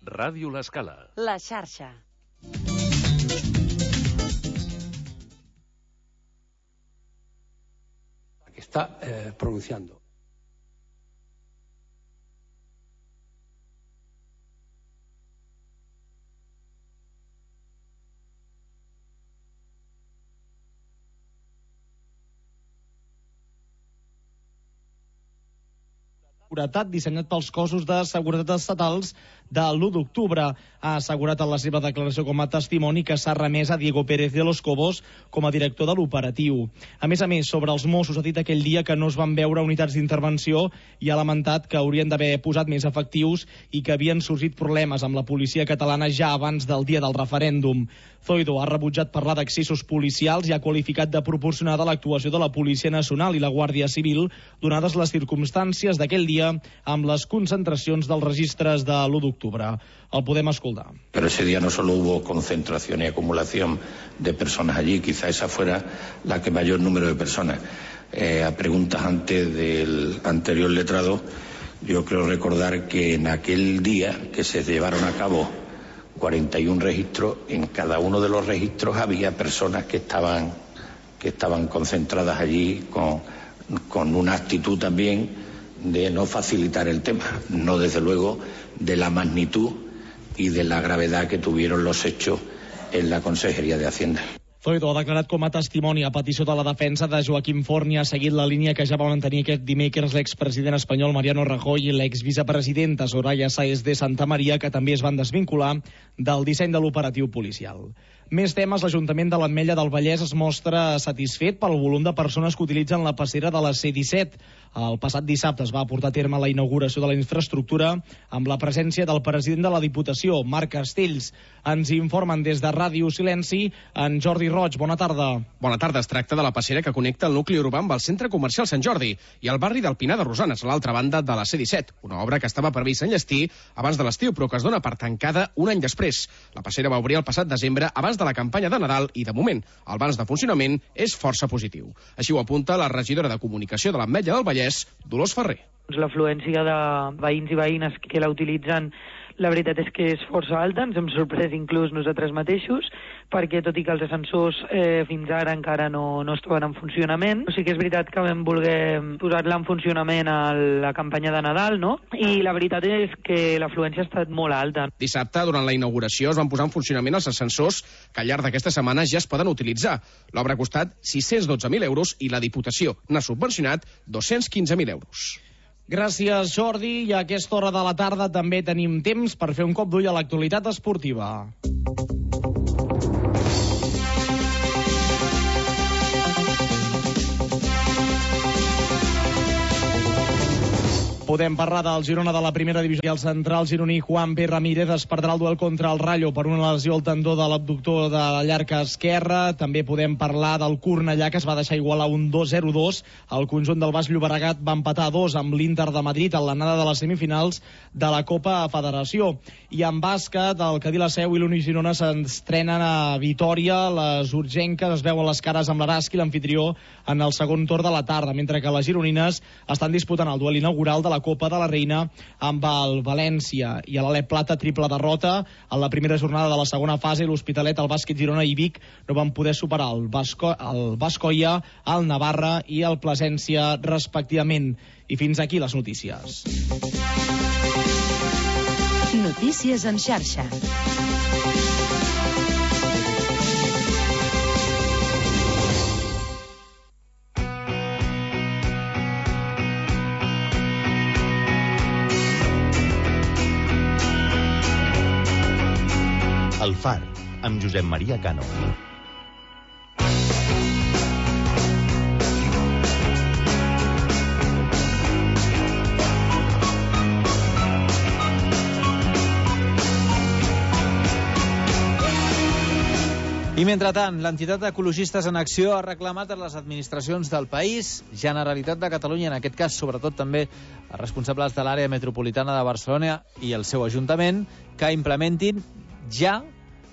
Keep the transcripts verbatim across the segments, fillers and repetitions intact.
Ràdio L'Escala. La xarxa. Que está eh, pronunciando. Seguretat dissenyat pels cossos de seguretat estatals de l'u d'octubre. Ha assegurat en la seva declaració com a testimoni que s'ha remès a Diego Pérez de los Cobos com a director de l'operatiu. A més a més, sobre els Mossos ha dit aquell dia que no es van veure unitats d'intervenció i ha lamentat que haurien d'haver posat més efectius i que havien sorgit problemes amb la policia catalana ja abans del dia del referèndum. Zoido ha rebutjat parlar d'accessos policials i ha qualificat de proporcionada l'actuació de la Policia Nacional i la Guàrdia Civil, donades les circumstàncies d'aquell dia amb les concentracions dels registres de l'u d'octubre. El podem escoltar. Pero ese día no solo hubo concentración y acumulación de personas allí, quizá esa fuera la que mayor número de personas. Eh, a preguntas antes del anterior letrado, yo creo recordar que en aquel día que se llevaron a cabo cuarenta y un registros, en cada uno de los registros había personas que estaban, que estaban concentradas allí con, con una actitud también de no facilitar el tema, no desde luego de la magnitud y de la gravedad que tuvieron los hechos en la Consejería de Hacienda. Zoido ha declarat com a testimoni a petició de la defensa de Joaquim Forn i ha seguit la línia que ja va mantenir aquest dimecres l'expresident espanyol Mariano Rajoy i l'exvicepresidenta Soraya Sáenz de Santamaría, que també es van desvincular del disseny de l'operatiu policial. Més temes. L'Ajuntament de l'Ametlla del Vallès es mostra satisfet pel volum de persones que utilitzen la passera de la C disset. El passat dissabte es va portar a terme la inauguració de la infraestructura amb la presència del president de la Diputació, Marc Castells. Ens informen des de Ràdio Silenci en Jordi Roig. Bona tarda. Bona tarda. Es tracta de la passera que connecta el nucli urbà amb el centre comercial Sant Jordi i el barri del Pinar de Rosanes, a l'altra banda de la C disset, una obra que estava prevista enllestir abans de l'estiu, però que es dona per tancada un any després. La passera va obrir el passat desembre abans de la campanya de Nadal i, de moment, el balanç de funcionament és força positiu. Així ho apunta la regidora de Comunicació de l'Ametlla del Vallès, Dolors Ferrer. L'afluència de veïns i veïnes que la utilitzen, la veritat és que és força alta, ens hem sorprès inclús nosaltres mateixos, perquè tot i que els ascensors eh, fins ara encara no, no estaven en funcionament, o sigui que és veritat que vam voler posar-la en funcionament a la campanya de Nadal, no? I la veritat és que l'afluència ha estat molt alta. Dissabte, durant la inauguració, es van posar en funcionament els ascensors que al llarg d'aquesta setmana ja es poden utilitzar. L'obra ha costat sis-cents dotze mil euros i la Diputació n'ha subvencionat dos-cents quinze mil euros. Gràcies, Jordi. I a aquesta hora de la tarda també tenim temps per fer un cop d'ull a l'actualitat esportiva. Podem parlar del Girona de la primera divisió i el central gironí Juan P. Ramírez es perdrà el duel contra el Rayo per una lesió al tendó de l'abductor de la llarga esquerra. També podem parlar del Cornellà, que es va deixar igualar un dos zero dos. El conjunt del Baix Llobregat va empatar a dos amb l'Inter de Madrid en l'anada de les semifinals de la Copa Federació. I en bàsquet, el Cadí la Seu i l'Uni Girona s'estrenen a Vitòria. Les urgenques es veuen les cares amb l'Araski, l'anfitrió, en el segon torn de la tarda, mentre que les gironines estan disputant el duel inaugural de la Copa de la Reina amb el València. I a l'Alep Plata, triple derrota en la primera jornada de la segona fase. L'Hospitalet, el Bàsquet Girona i Vic no van poder superar el, Basco, el Bascoia, el Navarra i el Plasència, respectivament. I fins aquí les notícies. Notícies en xarxa. El Far, amb Josep Maria Cano. I mentrestant, l'entitat d'Ecologistes en Acció ha reclamat a les administracions del país, Generalitat de Catalunya, en aquest cas sobretot també els responsables de l'àrea metropolitana de Barcelona i el seu ajuntament, que implementin ja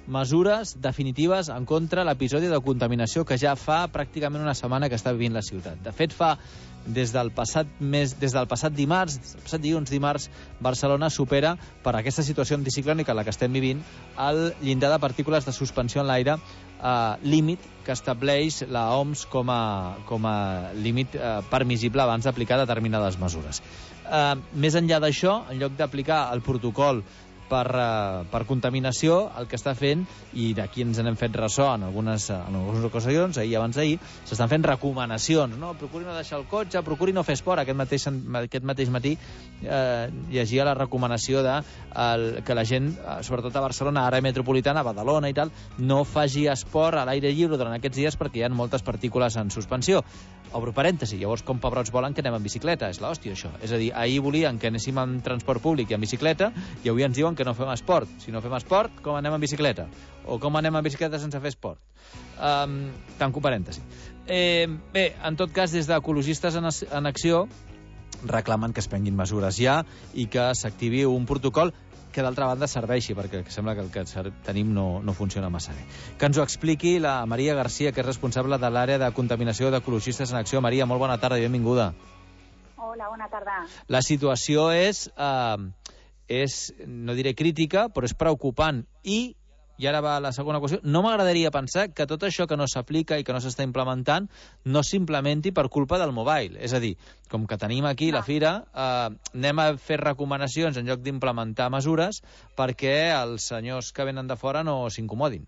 mesures definitives en contra l'episodi de contaminació que ja fa pràcticament una setmana que està vivint la ciutat. De fet, fa des del passat mes, des del passat dimarts, des del passat dilluns dimarts, Barcelona supera, per aquesta situació anticiclònica en la que estem vivint, el llindar de partícules de suspensió en l'aire eh, límit que estableix la O M S com a, com a límit eh, permissible abans d'aplicar determinades mesures. Eh, més enllà d'això, en lloc d'aplicar el protocol per, uh, per contaminació, el que està fent, i d'aquí ens n'hem fet ressò en algunes, en algunes ocasions, ahir i abans d'ahir, s'estan fent recomanacions, no? Procuri no deixar el cotxe, procuri no fer esport. Aquest mateix, aquest mateix matí eh, llegia la recomanació de el, que la gent, sobretot a Barcelona, àrea metropolitana, a Badalona i tal, no faci esport a l'aire lliure durant aquests dies perquè hi ha moltes partícules en suspensió. Obro parèntesi, llavors com pebrots volen que anem en bicicleta, és l'hòstia això. És a dir, ahir volien que anéssim en transport públic i en bicicleta i avui ens diuen que no fem esport. Si no fem esport, com anem en bicicleta? O com anem en bicicleta sense fer esport? Um, tanco parèntesi. Eh, bé, en tot cas, des d'Ecologistes en, en Acció reclamen que es prenguin mesures ja i que s'activi un protocol que d'altra banda serveixi, perquè sembla que el que tenim no, no funciona massa bé. Que ens ho expliqui la Maria Garcia, que és responsable de l'àrea de contaminació d'Ecologistes en Acció. Maria, molt bona tarda i benvinguda. Hola, bona tarda. La situació és, eh, és, no diré crítica, però és preocupant i, i ara va la segona qüestió, no m'agradaria pensar que tot això que no s'aplica i que no s'està implementant no s'implementi per culpa del mobile. És a dir, com que tenim aquí no. la fira, eh, anem a fer recomanacions en lloc d'implementar mesures perquè els senyors que venen de fora no s'incomodin.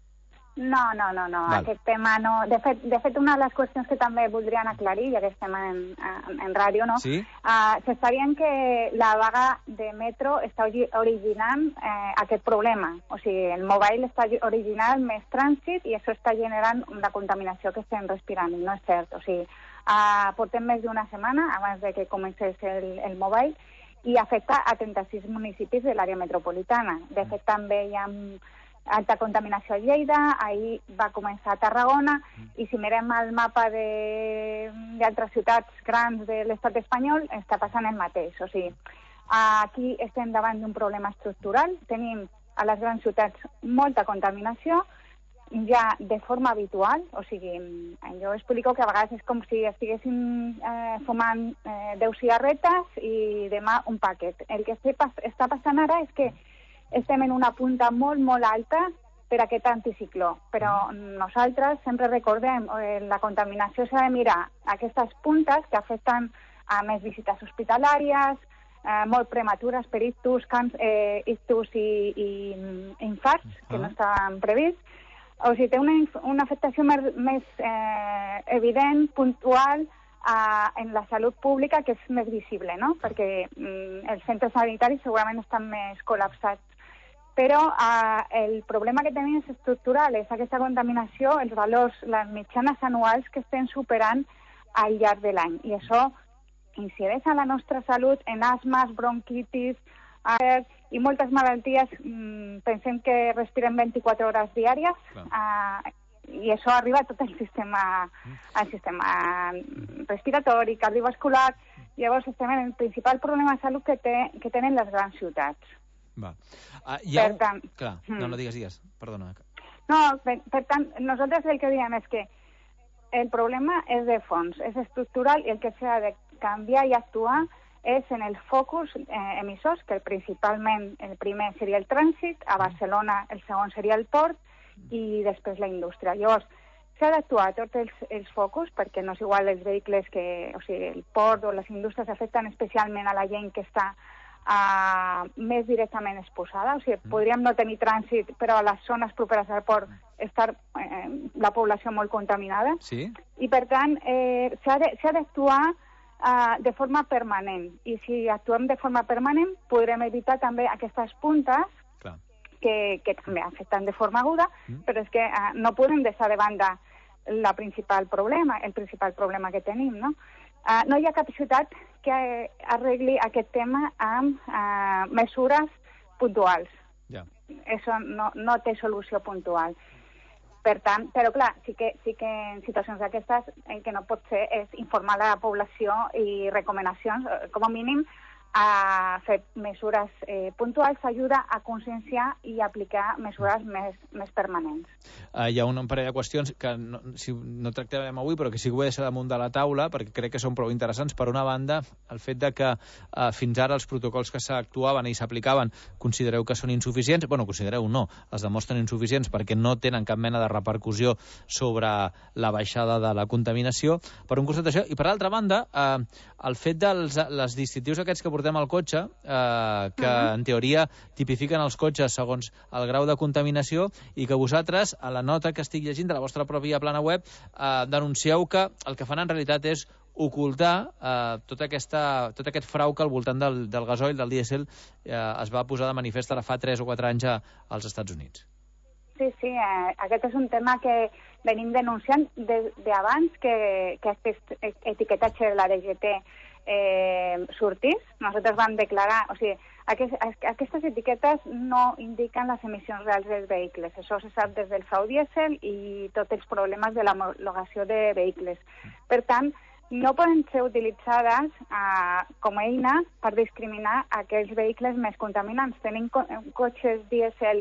No, no, no, no. Val. Aquest tema no... De fet, de fet, una de les qüestions que també voldrien aclarir, ja que estem en, en, en ràdio, no? Sí? Uh, s'està dient que la vaga de metro està originant eh, aquest problema. O sigui, el mobile està originant més trànsit i això està generant la contaminació que estem respirant. I no és cert. O sigui, uh, portem més d'una setmana abans de que comencés el, el mobile i afecta a trenta-sis municipis de l'àrea metropolitana. De fet, també hi ha alta contaminació a Lleida, ahir va començar a Tarragona, i si mirem el mapa d'altres ciutats grans de l'estat espanyol, està passant el mateix. O sigui, aquí estem davant d'un problema estructural, tenim a les grans ciutats molta contaminació, ja de forma habitual, o sigui, jo explico que a vegades és com si estiguéssim eh, fumant eh, deu cigarretes i demà un paquet. El que està passant ara és que estem en una punta molt, molt alta per aquest anticicló, però nosaltres sempre recordem eh, la contaminació s'ha de mirar aquestes puntes que afecten a més visites hospitalàries, eh, molt prematures per ictus, cans, eh, ictus i, i infarts, que no estaven prevists. O sigui, té una, una afectació més, més eh, evident, puntual, Uh, en la salut pública, que és més visible, no? Perquè mm, els centres sanitaris segurament estan més col·lapsats. Però uh, el problema que tenim és estructural, és aquesta contaminació, els valors, les mitjanes anuals que estem superant al llarg de l'any. I això incideix en la nostra salut, en asmes, bronquitis, uh, i moltes malalties. Mm, pensem que respirem vint-i-quatre hores diàries, uh, i això arriba a tot el sistema, el sistema respiratori, cardiovascular. Llavors estem en el principal problema de salut que, té, que tenen les grans ciutats. Va. Uh, ja per tant... Clar, no, no digues, digues, perdona. No, per, per tant, nosaltres el que diem és que el problema és de fons, és estructural, i el que s'ha de canviar i actuar és en el focus eh, emissors, que principalment el primer seria el trànsit, a Barcelona el segon seria el port, i després la indústria. Llavors, s'ha d'actuar a tots els, els focus, perquè no és igual els vehicles que, o sigui, el port o les indústries afecten especialment a la gent que està uh, més directament exposada. O sigui, mm. podríem no tenir trànsit, però a les zones properes al port estar eh, la població molt contaminada. Sí. I, per tant, eh, s'ha d'actuar uh, de forma permanent. I si actuem de forma permanent, podrem evitar també aquestes puntes Que, que també afecten de forma aguda, mm. però és que uh, no podem deixar de banda la principal problema, el principal problema que tenim, no? Uh, no hi ha cap ciutat que arregli aquest tema amb uh, mesures puntuals. Yeah. Això no, no té solució puntual. Per tant, però clar, sí que, sí que en situacions d'aquestes el que no pot ser és informar la població i recomanacions, com a mínim, a fer mesures eh, puntuals, ajuda a conscienciar i aplicar mesures més, més permanents. Uh, hi ha un parell de qüestions que no, si, no tractarem avui, però que sí que vull deixar damunt de la taula, perquè crec que són prou interessants. Per una banda, el fet de que uh, fins ara els protocols que s'actuaven i s'aplicaven considereu que són insuficients. Bueno, considereu no, els demostren insuficients perquè no tenen cap mena de repercussió sobre la baixada de la contaminació, per un costat això. I per l'altra banda, uh, el fet dels les distintius aquests que portem al cotxe, eh, que uh-huh. en teoria tipifiquen els cotxes segons el grau de contaminació, i que vosaltres, a la nota que estic llegint de la vostra pròpia plana web, eh, denuncieu que el que fan en realitat és ocultar eh, tota aquesta, tot aquest frau que al voltant del, del gasoil, del dièsel, eh, es va posar de manifest ara fa tres o quatre anys a, als Estats Units. Sí, sí, eh, aquest és un tema que venim denunciant d'abans que, que aquest etiquetatge de la D G T eh, sortís. Nosaltres vam declarar, o sigui, aquest, aquestes etiquetes no indiquen les emissions reals dels vehicles. Això se sap des del frau dièsel i tots els problemes de l'homologació de vehicles. Per tant, no poden ser utilitzades eh, com a eina per discriminar aquells vehicles més contaminants. Tenim co cotxes dièsel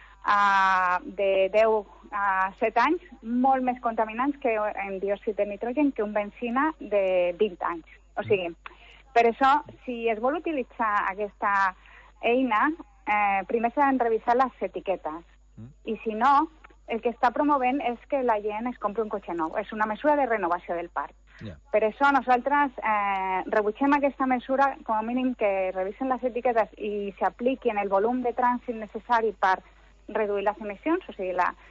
Uh, de deu a set anys, molt més contaminants que en diòxid de nitrogen que un benzina de vint anys. O sigui, per això, si es vol utilitzar aquesta eina, eh, primer s'han de revisar les etiquetes. Mm. I si no, el que està promovent és que la gent es compri un cotxe nou. És una mesura de renovació del parc. Yeah. Per això nosaltres eh, rebutgem aquesta mesura, com a mínim que revisen les etiquetes i s'apliqui en el volum de trànsit necessari per reduir les emissions. O sigui, la,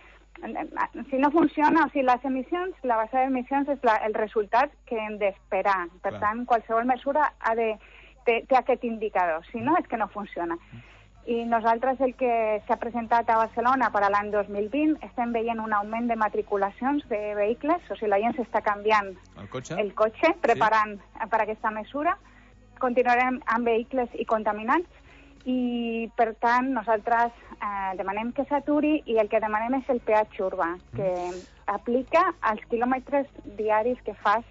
si no funciona, o sigui, les emissions, la base d'emissions és la, el resultat que hem d'esperar. Per Clar. tant, qualsevol mesura ha de, té, té aquest indicador. Si no, és que no funciona. I nosaltres, el que s'ha presentat a Barcelona per a l'any dos mil vint, estem veient un augment de matriculacions de vehicles, o sigui, la gent s'està canviant el cotxe, el cotxe preparant sí. per aquesta mesura. Continuarem amb vehicles i contaminants, i per tant nosaltres eh, demanem que s'aturi, i el que demanem és el peatge urbà, que mm. aplica als quilòmetres diaris que fas,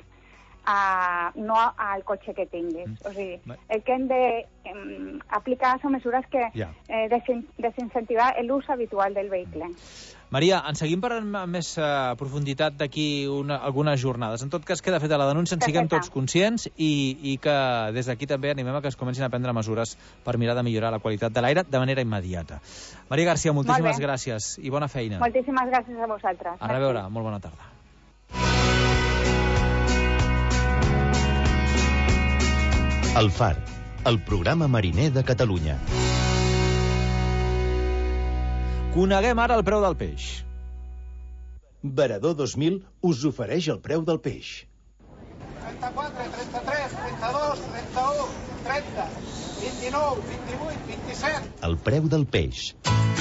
eh, no al cotxe que tinguis. Mm. O sigui, el que hem d'aplicar eh, són mesures que yeah. eh, desin desincentivar l'ús habitual del vehicle. Maria, en seguim parlant amb més uh, profunditat d'aquí algunes jornades. En tot cas, queda feta la denúncia, en siguem tots conscients i, i que des d'aquí també animem a que es comencin a prendre mesures per mirar de millorar la qualitat de l'aire de manera immediata. Maria Garcia, moltíssimes molt gràcies i bona feina. Moltíssimes gràcies a vosaltres. A reveure, molt bona tarda. El Far, el programa mariner de Catalunya. Coneguem ara el preu del peix. Varador dos mil us ofereix el preu del peix. trenta-quatre, trenta-tres, trenta-dos, trenta-u, trenta, vint-i-nou, vint-i-vuit, vint-i-set... El preu del peix.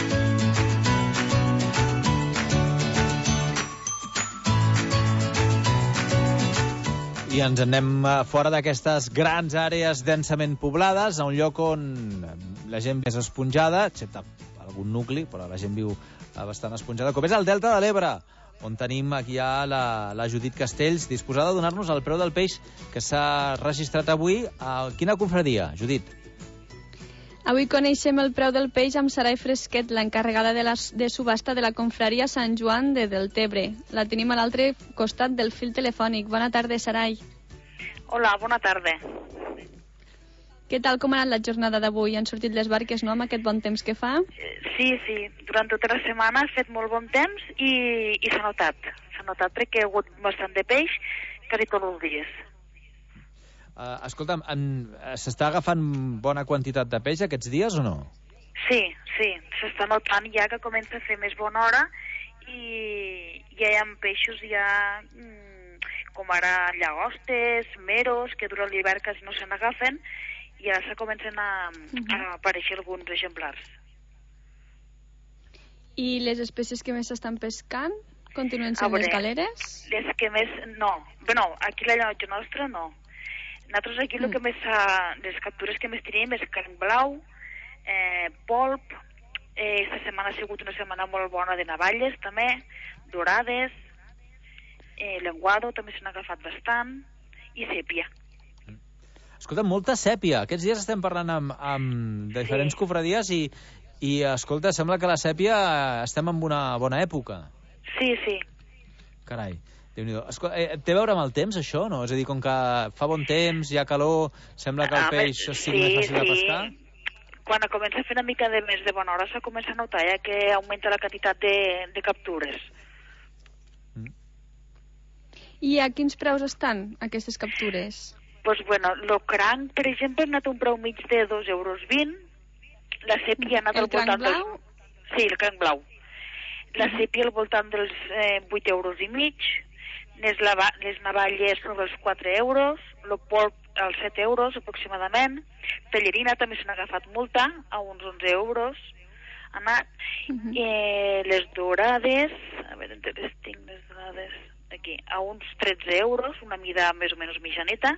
I ens anem fora d'aquestes grans àrees densament poblades, a un lloc on la gent més esponjada, excepte algun nucli, però la gent viu bastant esponjada, com és el Delta de l'Ebre, on tenim aquí ja la, la Judit Castells, disposada a donar-nos el preu del peix que s'ha registrat avui. A quina confraria, Judit? Avui coneixem el preu del peix amb Sarai Fresquet, l'encarregada de, la, de subhasta de la confraria Sant Joan de Deltebre. La tenim a l'altre costat del fil telefònic. Bona tarda, Sarai. Hola, bona tarda. Què tal, com ha anat la jornada d'avui? Han sortit les barques, no?, amb aquest bon temps que fa? Sí, sí. Durant tota la setmana ha fet molt bon temps i, i s'ha notat. S'ha notat perquè hi ha hagut bastant de peix quasi tots els dies. Uh, escolta'm, s'està agafant bona quantitat de peix aquests dies o no? Sí, sí. S'està notant ja que comença a fer més bona hora i ja hi ha peixos ja... com ara llagostes, meros, que duren l'hivern quasi no se n'agafen, i ara se comencen a, a aparèixer alguns exemplars. I les espècies que més s'estan pescant continuen sent les galeres? Les que més... no. Bé, no, aquí a la llotja nostra no. Nosaltres aquí mm. el que més ha, les captures que més tenim és carn blau, eh, polp, eh, esta setmana ha sigut una setmana molt bona de navalles també, dorades, eh, lenguado també s'han agafat bastant, i sèpia. Escolta, molta sèpia. Aquests dies estem parlant amb, amb diferents sí. cofradies i, i, escolta, sembla que la sèpia estem en una bona època. Sí, sí. Carai, Déu-n'hi-do. Escolta, eh, té a veure amb el temps, això, no? És a dir, com que fa bon temps, hi ha calor, sembla que el ah, peix sigui sí, més fàcil sí. de pescar? Quan comença a fer una mica de més de bona hora se comença a notar ja que augmenta la quantitat de, de captures. Mm. I a quins preus estan aquestes captures? Pues bueno, el cranc, per exemple, ha anat un preu mig de dos euros vint, la sèpia ha anat al voltant dels... blau? Sí, el cranc blau. La sèpia al voltant dels eh, vuit euros i mig, les, lava... les navalles sobre els quatre euros, el polp als set euros aproximadament, pellerina també s'han agafat multa, a uns onze euros, ha anat, uh -huh. eh, les dorades, a veure, les tinc les dorades aquí, a uns tretze euros, una mida més o menys mitjaneta,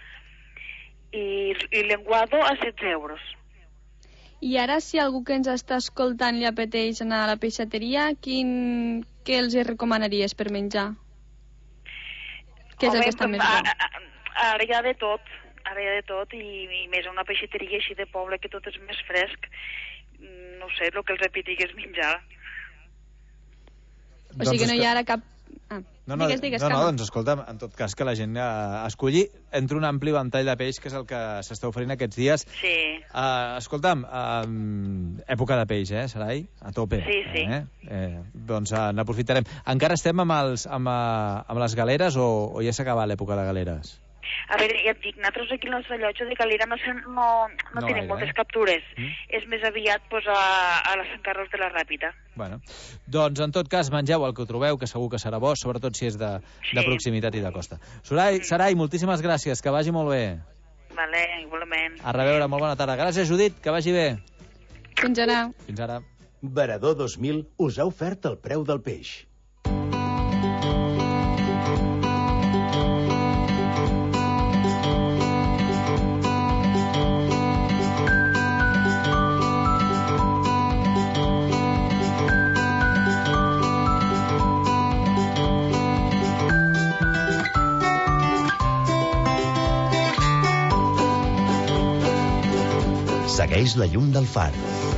i, i l'enguado a setze euros. I ara, si algú que ens està escoltant li apeteix anar a la peixateria, quin... què els recomanaries per menjar? Què és el que està més bo? Ara hi ha de tot, ara hi ha de tot, i, i més una peixateria així de poble que tot és més fresc, no sé, el que els apetigués menjar. O sigui que no hi ha ara cap... Ah, no, no, digues, digues, no, no, doncs escolta, en tot cas que la gent eh, escolli entre un ampli ventall de peix, que és el que s'està oferint aquests dies. Sí. Uh, escolta'm, uh, època de peix, eh, Sarai? A tope. Sí, sí. Eh? Eh, doncs uh, n'aprofitarem. Encara estem amb, els, amb, uh, amb les galeres o, o ja s'ha acabat l'època de galeres? A veure, ja et dic, nosaltres aquí al nostre llotja de Galera no, no, no, no tenim gaire, moltes eh? captures. Mm? És més aviat pues, a, a les Sant Carlos de la Ràpita. Bueno, doncs en tot cas mengeu el que ho trobeu, que segur que serà bo, sobretot si és de, sí. de proximitat i de costa. Sarai, mm. Sarai, moltíssimes gràcies, que vagi molt bé. Vale, igualment. A reveure, molt bona tarda. Gràcies, Judit, que vagi bé. Fins ara. Fins ara. Varador dos mil us ha ofert el preu del peix. Segueix la llum del far.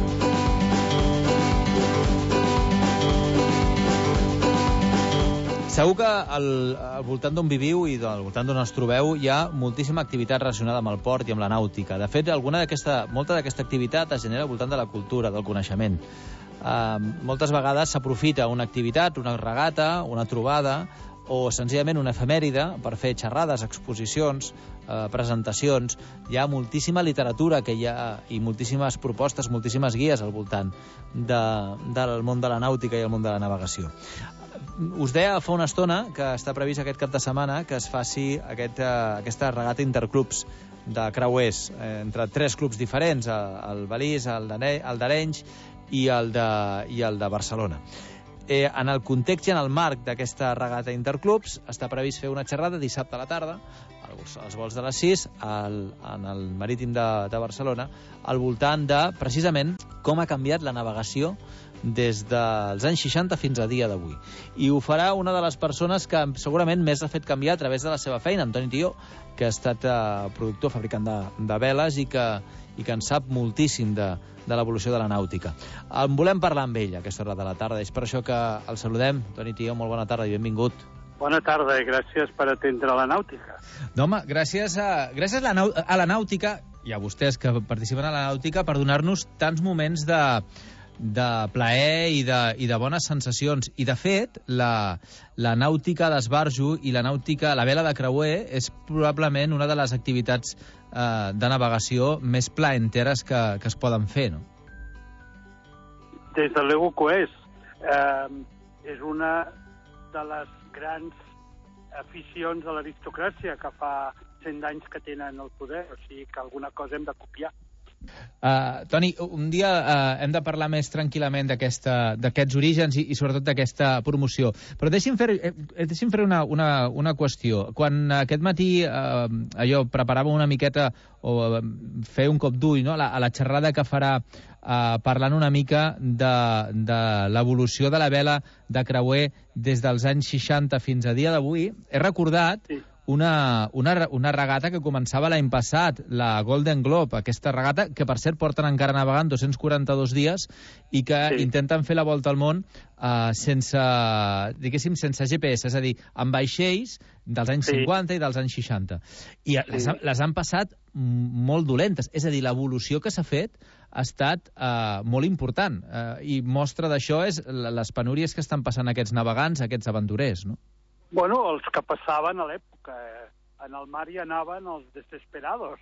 Segur que al, al voltant d'on viviu i al voltant d'on us trobeu hi ha moltíssima activitat relacionada amb el port i amb la nàutica. De fet, alguna d'aquesta, molta d'aquesta activitat es genera al voltant de la cultura, del coneixement. Uh, moltes vegades s'aprofita una activitat, una regata, una trobada, o senzillament una efemèride per fer xerrades, exposicions, eh, presentacions. Hi ha moltíssima literatura que hi ha, i moltíssimes propostes, moltíssimes guies al voltant de, del món de la nàutica i el món de la navegació. Us deia fa una estona que està previst aquest cap de setmana que es faci aquest, eh, aquesta regata interclubs de creuers eh, entre tres clubs diferents, el Balís, el d'Arenys i el de, i el de Barcelona. Eh, en el context i en el marc d'aquesta regata interclubs està previst fer una xerrada dissabte a la tarda, als, als vols de les sis, al, en el marítim de, de Barcelona, al voltant de, precisament, com ha canviat la navegació des dels anys seixanta fins a dia d'avui. I ho farà una de les persones que segurament més ha fet canviar a través de la seva feina, Antoni Tió, que ha estat eh, productor, fabricant de, de veles i que, i que en sap moltíssim de, de l'evolució de la nàutica. En volem parlar amb ell a aquesta hora de la tarda. És per això que el saludem. Toni Tió, molt bona tarda i benvingut. Bona tarda i gràcies per atendre la nàutica. No, home, gràcies a, gràcies a, la, a la nàutica i a vostès que participen a la nàutica per donar-nos tants moments de, de plaer i de, i de bones sensacions. I, de fet, la, la nàutica d'esbarjo i la nàutica, la vela de creuer, és probablement una de les activitats eh, de navegació més plaenteres que, que es poden fer, no? Des de l'Ego que és. Eh, és una de les grans aficions de l'aristocràcia que fa cent anys que tenen el poder, o sigui que alguna cosa hem de copiar. Uh, Toni, un dia uh, hem de parlar més tranquil·lament d'aquests orígens i, i sobretot d'aquesta promoció. Però deixi'm fer, eh, deixi'm fer una, una, una qüestió. Quan aquest matí uh, allò preparava una miqueta o uh, fer un cop d'ull, no?, a, la, a la xerrada que farà uh, parlant una mica de, de l'evolució de la vela de creuer des dels anys seixanta fins a dia d'avui, he recordat sí. una, una, una regata que començava l'any passat, la Golden Globe, aquesta regata, que per cert porten encara navegant dos-cents quaranta-dos dies i que sí. intenten fer la volta al món uh, sense, diguéssim, sense G P S, és a dir, amb vaixells dels anys sí. cinquanta i dels anys seixanta. I sí. les, les han passat molt dolentes. És a dir, l'evolució que s'ha fet ha estat uh, molt important. Uh, I mostra d'això és les penúries que estan passant aquests navegants, aquests aventurers, no? Bueno, els que passaven a l'època. En el mar hi anaven els desesperados.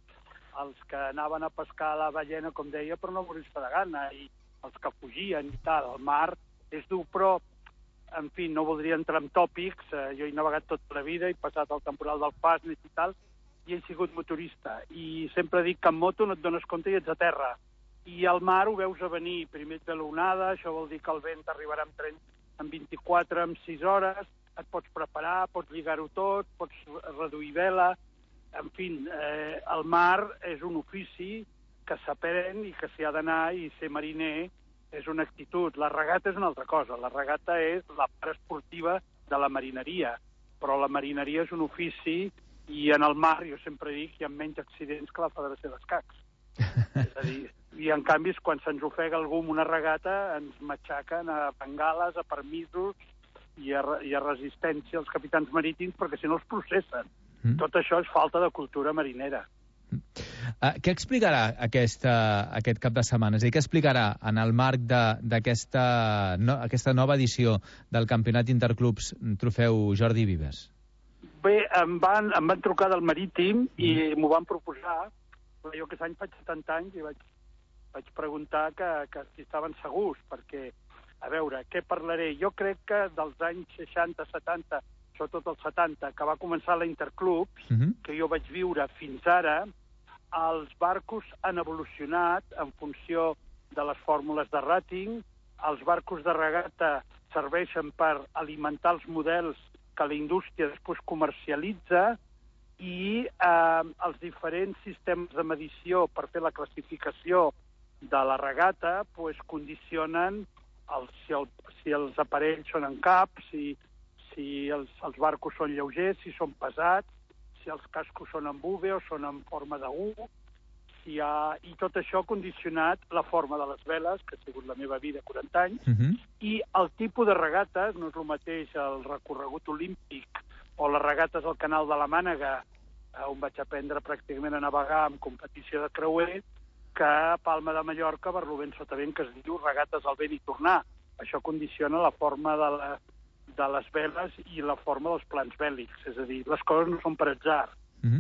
Els que anaven a pescar la ballena, com deia, per no morir-se de gana, i els que fugien i tal. El mar és dur, però, en fi, no voldria entrar en tòpics. Jo he navegat tota la vida, he passat el temporal del Fasnet i tal, i he sigut motorista. I sempre dic que en moto no et dones compte i ets a terra. I al mar ho veus a venir. Primer et ve l'onada, això vol dir que el vent arribarà en, trenta, en vint-i-quatre, en sis hores, et pots preparar, pots lligar-ho tot, pots reduir vela. En fi, eh, el mar és un ofici que s'aprèn i que s'hi ha d'anar, i ser mariner és una actitud. La regata és una altra cosa. La regata és la part esportiva de la marineria, però la marineria és un ofici, i en el mar, jo sempre dic, hi ha menys accidents que la Federació d'Escacs. És a dir, i en canvi, quan se'ns ofega algú amb una regata, ens matxaquen a bengales, a permisos, i a, i a resistència als capitans marítims, perquè si no els processen. Mm. Tot això és falta de cultura marinera. Mm. Uh, què explicarà aquesta, aquest cap de setmana? És a dir, què explicarà en el marc d'aquesta no, aquesta nova edició del Campionat Interclubs Trofeu Jordi Vives? Bé, em van, em van trucar del Marítim i mm. m'ho van proposar. Jo aquest any faig setanta anys i vaig, vaig preguntar que, que si estaven segurs, perquè a veure, què parlaré? Jo crec que dels anys seixanta, setanta, sobretot els setanta, que va començar la Interclubs, uh-huh. que jo vaig viure fins ara, els barcos han evolucionat en funció de les fórmules de rating, els barcos de regata serveixen per alimentar els models que la indústria després comercialitza, i eh, els diferents sistemes de medició per fer la classificació de la regata pues, condicionen el, si, el, si els aparells són en cap, si, si els, els barcos són lleugers, si són pesats, si els cascos són en V o són en forma de U, si ha... i tot això ha condicionat la forma de les veles, que ha sigut la meva vida, quaranta anys, uh-huh. i el tipus de regates, no és el mateix el recorregut olímpic o les regates al canal de la Mànega, on vaig aprendre pràcticament a navegar amb competició de creuer, que a Palma de Mallorca, Barlovent sota vent, que es diu regates al vent i tornar. Això condiciona la forma de, la, de les veles i la forma dels plans bèl·lics. És a dir, les coses no són per atzar. Mm-hmm.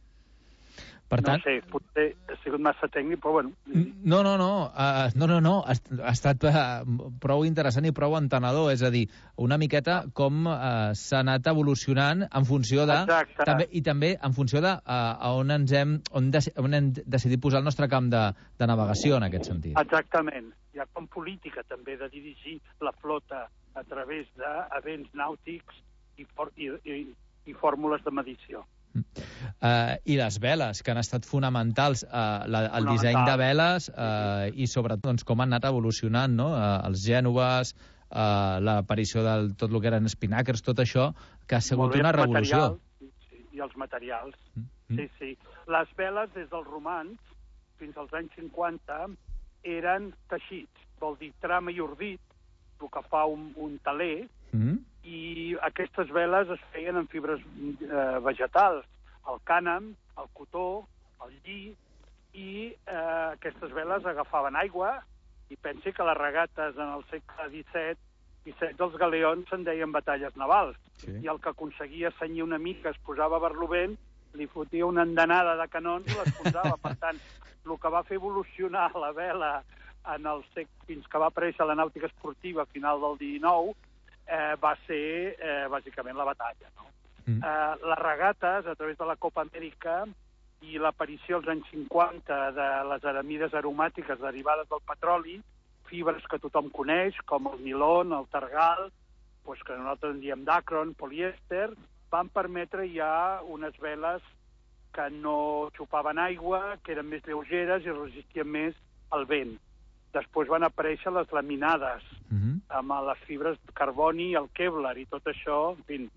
Per tant... No sé, potser ha sigut massa tècnic, però bueno... No, no, no, uh, no, no, no. Ha, ha estat uh, prou interessant i prou entenedor. És a dir, una miqueta com uh, s'ha anat evolucionant en funció de... Exacte. També, I també en funció de uh, on ens hem, on, de, on hem decidit posar el nostre camp de, de navegació, en aquest sentit. Exactament. Hi ha com política, també, de dirigir la flota a través d'events nàutics i, for, i, i, i fórmules de medició. Uh, I les veles, que han estat fonamentals, uh, la, el Fonamental. disseny de veles uh, i sobretot doncs, com han anat evolucionant, no? uh, els Gènoves, uh, l'aparició de tot el que eren espinàquers, tot això, que ha sigut una revolució. Material, sí, i els materials. Mm-hmm. Sí, sí. Les veles, des dels romans fins als anys cinquanta, eren teixits, vol dir trama i ordit, el que fa un, un taler, mm-hmm. i aquestes veles es feien en fibres eh, vegetals, el cànem, el cotó, el lli, i eh, aquestes veles agafaven aigua, i pensi que les regates en el segle disset, disset dels galeons se'n deien batalles navals, sí. I el que aconseguia senyir una mica, es posava a barlovent, li fotia una andanada de canons i les posava. Per tant, el que va fer evolucionar la vela en el sec, fins que va aparèixer la nàutica esportiva a final del dinou, Eh, va ser, eh, bàsicament, la batalla. No? Mm. Eh, les regates, a través de la Copa Amèrica i l'aparició als anys cinquanta de les aramides aromàtiques derivades del petroli, fibres que tothom coneix, com el nilon, el tergal, pues, que nosaltres en diem dacron, polièster, van permetre ja unes veles que no xupaven aigua, que eren més lleugeres i resistien més al vent. Després van aparèixer les laminades, uh-huh. amb les fibres de carboni i el Kevlar, i tot això, en fi,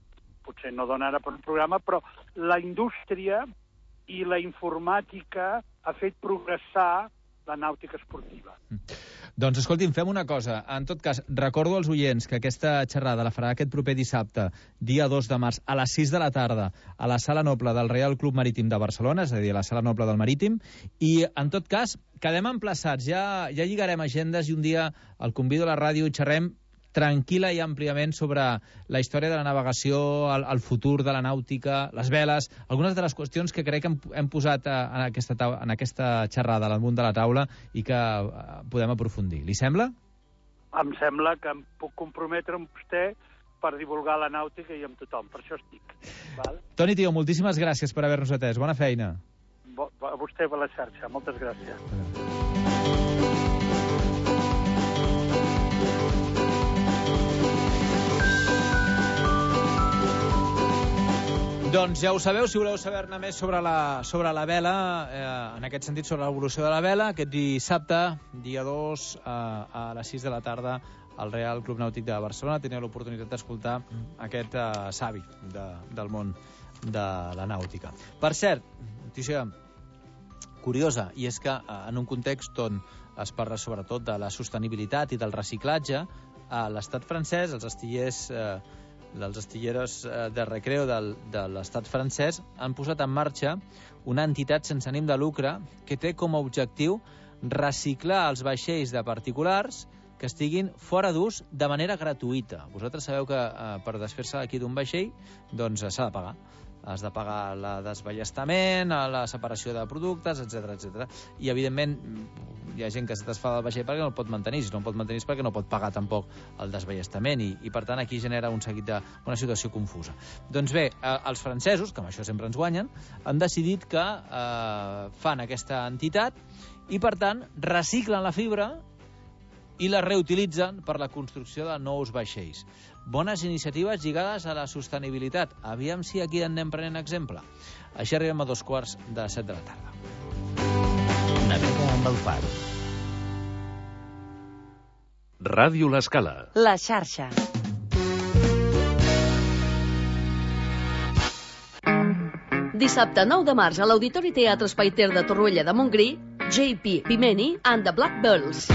potser no dona ara per un programa, però la indústria i la informàtica ha fet progressar la nàutica esportiva. Doncs escolti'm, fem una cosa. En tot cas, recordo als oients que aquesta xerrada la farà aquest proper dissabte, dia dos de març, a les sis de la tarda, a la Sala Noble del Reial Club Marítim de Barcelona, és a dir, a la Sala Noble del Marítim, i, en tot cas, quedem emplaçats. Ja, ja lligarem agendes i un dia el convido a la ràdio i xerrem tranquil·la i àmpliament sobre la història de la navegació, el, el futur de la nàutica, les veles, algunes de les qüestions que crec que hem, hem posat en aquesta, en aquesta xerrada al damunt de la taula i que podem aprofundir. Li sembla? Em sembla que em puc comprometre amb vostè per divulgar la nàutica i amb tothom, per això estic. Val? Toni Tió, moltíssimes gràcies per haver-nos atès. Bona feina. Bo, a vostè per la xarxa. Moltes gràcies. Doncs ja ho sabeu, si voleu saber-ne més sobre la, sobre la vela, eh, en aquest sentit sobre l'evolució de la vela, aquest dissabte, dia dos, eh, a les sis de la tarda, al Real Club Nàutic de Barcelona, teniu l'oportunitat d'escoltar aquest eh, savi de, del món de la nàutica. Per cert, notícia curiosa, i és que eh, en un context on es parla sobretot de la sostenibilitat i del reciclatge, a l'estat francès, els astillers... Eh, dels astilleros de recreo del, de l'estat francès han posat en marxa una entitat sense ànim de lucre que té com a objectiu reciclar els vaixells de particulars que estiguin fora d'ús de manera gratuïta. Vosaltres sabeu que eh, per desfer-se aquí d'un vaixell doncs s'ha de pagar. Has de pagar el desballestament, la separació de productes, etcètera, etcètera. I, evidentment, hi ha gent que se desfà del vaixell perquè no el pot mantenir, si no el pot mantenir és perquè no pot pagar tampoc el desballestament, i, i per tant aquí genera un seguit de, una situació confusa. Doncs bé, eh, els francesos, que amb això sempre ens guanyen, han decidit que eh, fan aquesta entitat i, per tant, reciclen la fibra i la reutilitzen per la construcció de nous vaixells. Bones iniciatives lligades a la sostenibilitat. Aviam si aquí en anem prenent exemple. Així arribem a dos quarts de set de la tarda. Navega amb el far. Ràdio L'Escala. La xarxa. Dissabte nou de març a l'Auditori Teatre Espai Ter de Torroella de Montgrí, J P Bimeni and the Black Girls.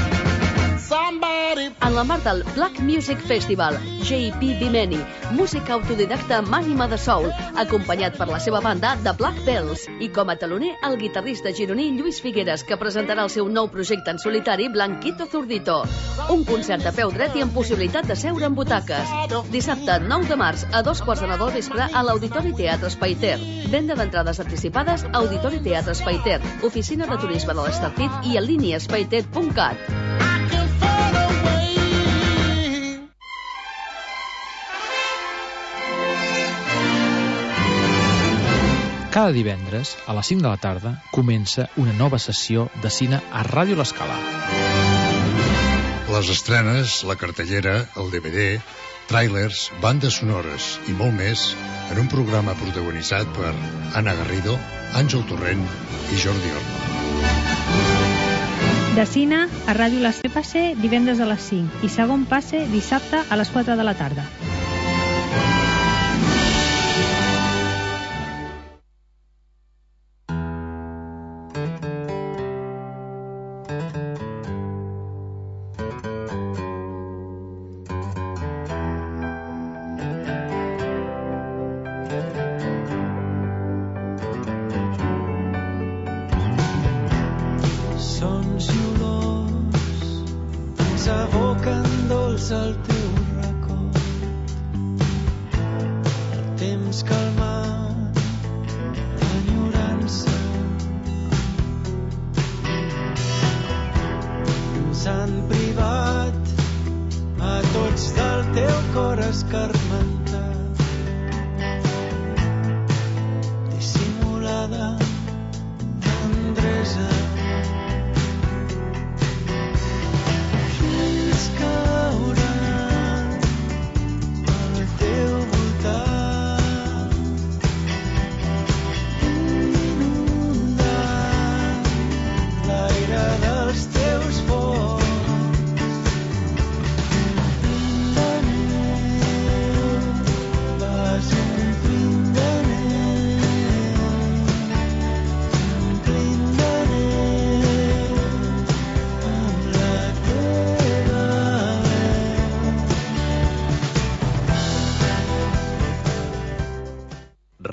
En la mar del Black Music Festival, J P Bimeni, música autodidacta amb ànima de soul, acompanyat per la seva banda The Black Bells, i com a taloner el guitarrista gironí Lluís Figueres, que presentarà el seu nou projecte en solitari Blanquito Zurdito. Un concert de peu dret i amb possibilitat de seure en butaques. Dissabte nou de març a dos quarts de nou del vespre a l'Auditori Teatre Espai Ter. Venda d'entrades anticipades Auditori Teatre Espai Ter, Oficina de Turisme de l'Estartit i en línia espaiter punt cat. Cada divendres, a les cinc de la tarda, comença una nova sessió de cine a Ràdio L'Escala. Les estrenes, la cartellera, el D V D, tràilers, bandes sonores i molt més en un programa protagonitzat per Anna Garrido, Àngel Torrent i Jordi Orno. De cine a Ràdio L'Escala passe divendres a les cinc i segon passe dissabte a les quatre de la tarda.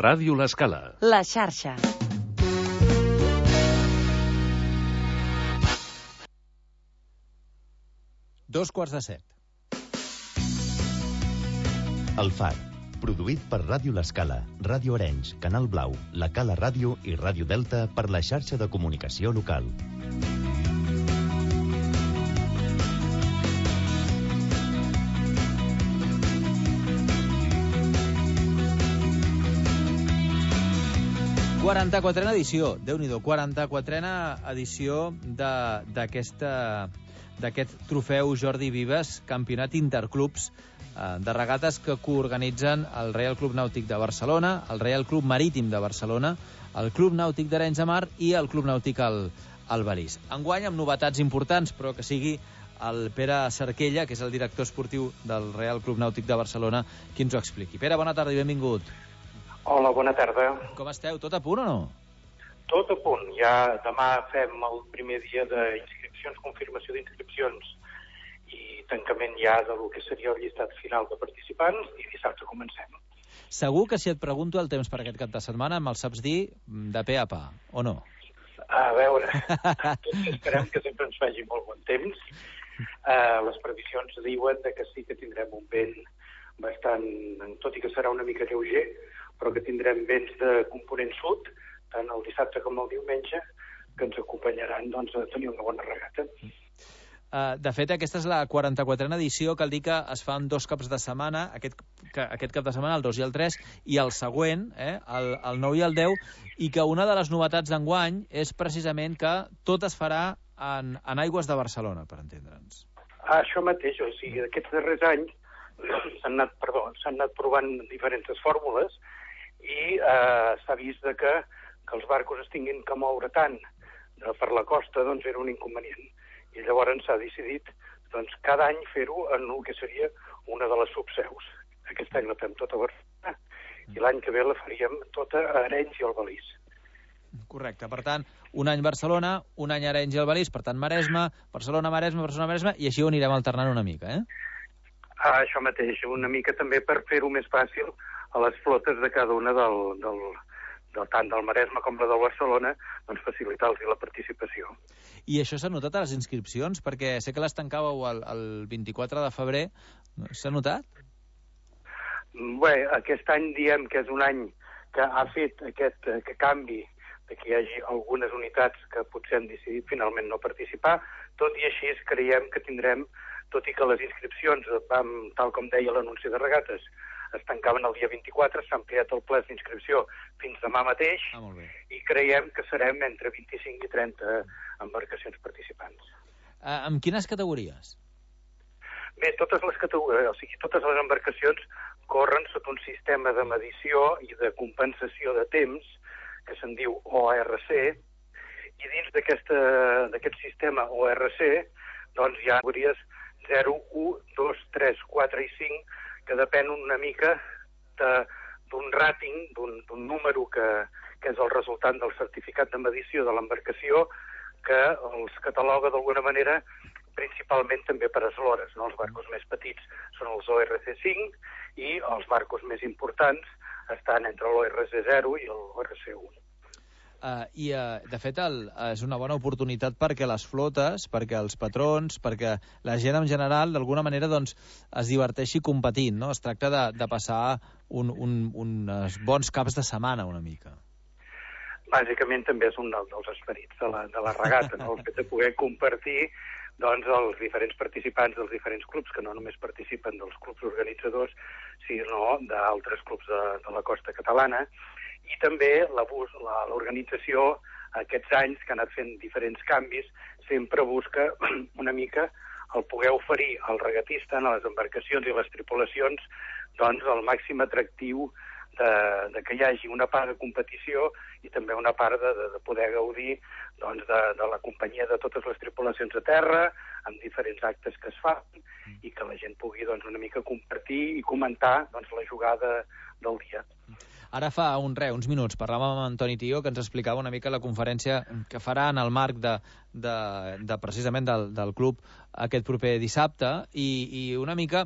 Ràdio L'Escala. La xarxa. Dos quarts de set. El Far, produït per Ràdio L'Escala, Ràdio Arenys, Canal Blau, La Cala Ràdio i Ràdio Delta per la xarxa de comunicació local. quaranta-quatrena edició, Déu-n'hi-do, quaranta-quatrena edició de- d'aquesta d'aquest trofeu Jordi Vives, campionat interclubs eh, de regates que coorganitzen el Reial Club Nàutic de Barcelona, el Reial Club Marítim de Barcelona, el Club Nàutic d'Arenys de Mar i el Club Nàutic al, al Balís. Enguany amb novetats importants, però que sigui el Pere Cerquella, que és el director esportiu del Reial Club Nàutic de Barcelona, qui ens ho expliqui. Pere, bona tarda i benvingut. Hola, bona tarda. Com esteu? Tot a punt o no? Tot a punt. Ja demà fem el primer dia d'inscripcions, confirmació d'inscripcions i tancament ja de lo que seria el llistat final de participants i dissabte comencem. Segur que si et pregunto el temps per aquest cap de setmana me'l saps dir de pe a pa, o no? A veure, tots esperem que sempre ens faci molt bon temps. Uh, les previsions diuen de que sí que tindrem un vent bastant, tot i que serà una mica lleuger, però que tindrem vents de component sud, tant el dissabte com el diumenge, que ens acompanyaran doncs, a tenir una bona regata. Uh, de fet, aquesta és la quaranta-quatrena edició, cal dir que es fan dos caps de setmana, aquest, que, aquest cap de setmana, el dos i el tres, i el següent, eh, el, el nou i el deu, i que una de les novetats d'enguany és precisament que tot es farà en, en aigües de Barcelona, per entendre'ns. Ah, això mateix, o sigui, aquests darrers anys s'han anat, perdó, s'han anat provant diferents fórmules i eh, s'ha vist de que, que els barcos es tinguin que moure tant de, per la costa, doncs era un inconvenient. I llavors s'ha decidit doncs, cada any fer-ho en el que seria una de les subseus. Aquest any la fem tota a Barcelona i l'any que ve la faríem tota a Arenys i al Balís. Correcte, per tant, un any Barcelona, un any Arenys i el Balís, per tant Maresme, Barcelona, Maresme, Barcelona, Maresme, i així ho anirem alternant una mica, eh? Ah, això mateix, una mica també per fer-ho més fàcil a les flotes de cada una del, del, del tant del Maresme com la del Barcelona, doncs facilitar-los la participació. I això s'ha notat a les inscripcions? Perquè sé que les tancàveu el, el vint-i-quatre de febrer. S'ha notat? Bé, aquest any diem que és un any que ha fet aquest que canvi, de que hi hagi algunes unitats que potser han decidit finalment no participar. Tot i així creiem que tindrem, tot i que les inscripcions, vam, tal com deia l'anunci de regates, es tancaven el dia vint-i-quatre, s'ha ampliat el ple d'inscripció fins demà mateix, ah, molt bé. I creiem que serem entre vint-i-cinc i trenta embarcacions participants. Uh, amb quines categories? Bé, totes les categories, o sigui, totes les embarcacions corren sota un sistema de medició i de compensació de temps, que se'n diu O R C, i dins d'aquest sistema O R C, doncs hi ha categories zero, u, dos, tres, quatre i cinc, que depèn una mica d'un ràting, d'un número que, que és el resultat del certificat de medició de l'embarcació, que els cataloga d'alguna manera principalment també per eslores. No? Els barcos més petits són els O R C cinc i els barcos més importants estan entre l'O R C zero i l'O R C u. Uh, I, uh, de fet, el, uh, és una bona oportunitat perquè les flotes, perquè els patrons, perquè la gent en general, d'alguna manera, doncs, es diverteixi competint, no? Es tracta de, de passar un, un, uns bons caps de setmana, una mica. Bàsicament també és un dels esperits de la, de la regata, no? El fet de poder compartir doncs, els diferents participants dels diferents clubs, que no només participen dels clubs organitzadors, sinó d'altres clubs de, de la costa catalana, i també l'organització aquests anys que ha anat fent diferents canvis sempre busca una mica el poder oferir al regatista, a les embarcacions i les tripulacions, doncs el màxim atractiu de, de que hi hagi una part de competició i també una part de, de, de poder gaudir doncs, de, de la companyia de totes les tripulacions a terra, amb diferents actes que es fan, i que la gent pugui doncs, una mica compartir i comentar doncs, la jugada del dia. Ara fa un re, uns minuts, parlàvem amb Antoni Tió, que ens explicava una mica la conferència que farà en el marc de, de, de precisament del, del club aquest proper dissabte, i, i una mica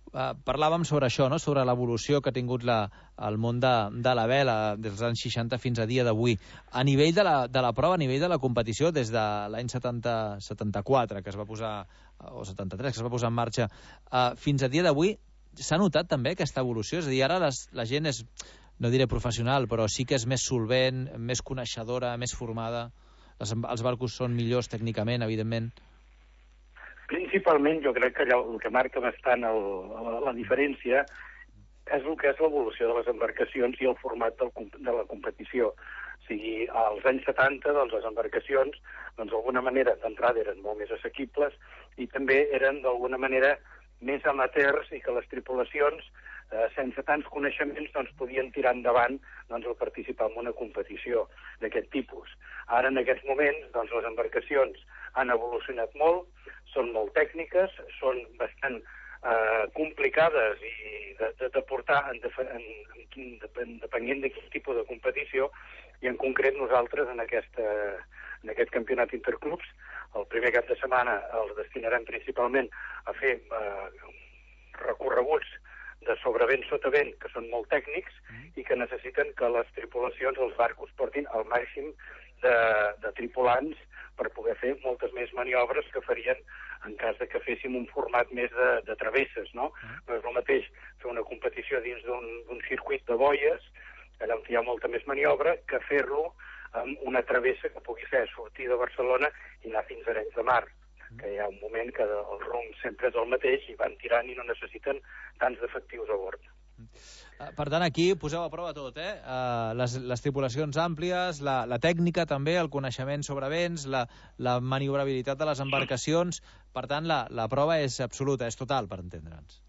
Uh, parlàvem sobre això, no? Sobre l'evolució que ha tingut la, el món de, de la vela dels anys seixanta fins a dia d'avui. A nivell de la, de la prova, a nivell de la competició, des de l'any setanta, setanta-quatre, que es va posar, o setanta-tres, que es va posar en marxa, uh, fins a dia d'avui, s'ha notat també aquesta evolució? És a dir, ara les, la gent és, no diré professional, però sí que és més solvent, més coneixedora, més formada. Les, els barcos són millors tècnicament, evidentment. Principalment, jo crec que allò, el que marca bastant el, la, la diferència és el que és l'evolució de les embarcacions i el format del, de la competició. O sigui, als anys setanta, doncs, les embarcacions, doncs, d'alguna manera, d'entrada eren molt més assequibles i també eren, d'alguna manera, més amateurs i que les tripulacions, eh, sense tants coneixements, doncs, podien tirar endavant doncs, el participar en una competició d'aquest tipus. Ara, en aquests moments, doncs, les embarcacions han evolucionat molt, són molt tècniques, són bastant eh, complicades i de, de, de portar en, en, en, en, depenent de quin tipus de competició, i en concret nosaltres en, aquesta, en aquest campionat interclubs, el primer cap de setmana els destinarem principalment a fer eh, recorreguts de sobrevent, sotavent, que són molt tècnics i que necessiten que les tripulacions, els barcos, portin el màxim de, de tripulants per poder fer moltes més maniobres que farien en cas de que féssim un format més de, de travesses, no? No és el mateix fer una competició dins d'un circuit de boies, allà on hi ha molta més maniobra, que fer-lo amb una travessa que pugui ser sortir de Barcelona i anar fins a Arenys de Mar, que hi ha un moment que el rumb sempre és el mateix i van tirant i no necessiten tants efectius a bord. Per tant, aquí poseu a prova tot, eh? Uh, les, les tripulacions àmplies, la, la tècnica també, el coneixement sobre vents, la, la maniobrabilitat de les embarcacions. Per tant, la, la prova és absoluta, és total, per entendre'ns.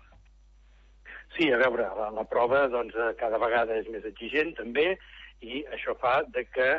Sí, a veure, la, la prova doncs, cada vegada és més exigent, també, i això fa de que,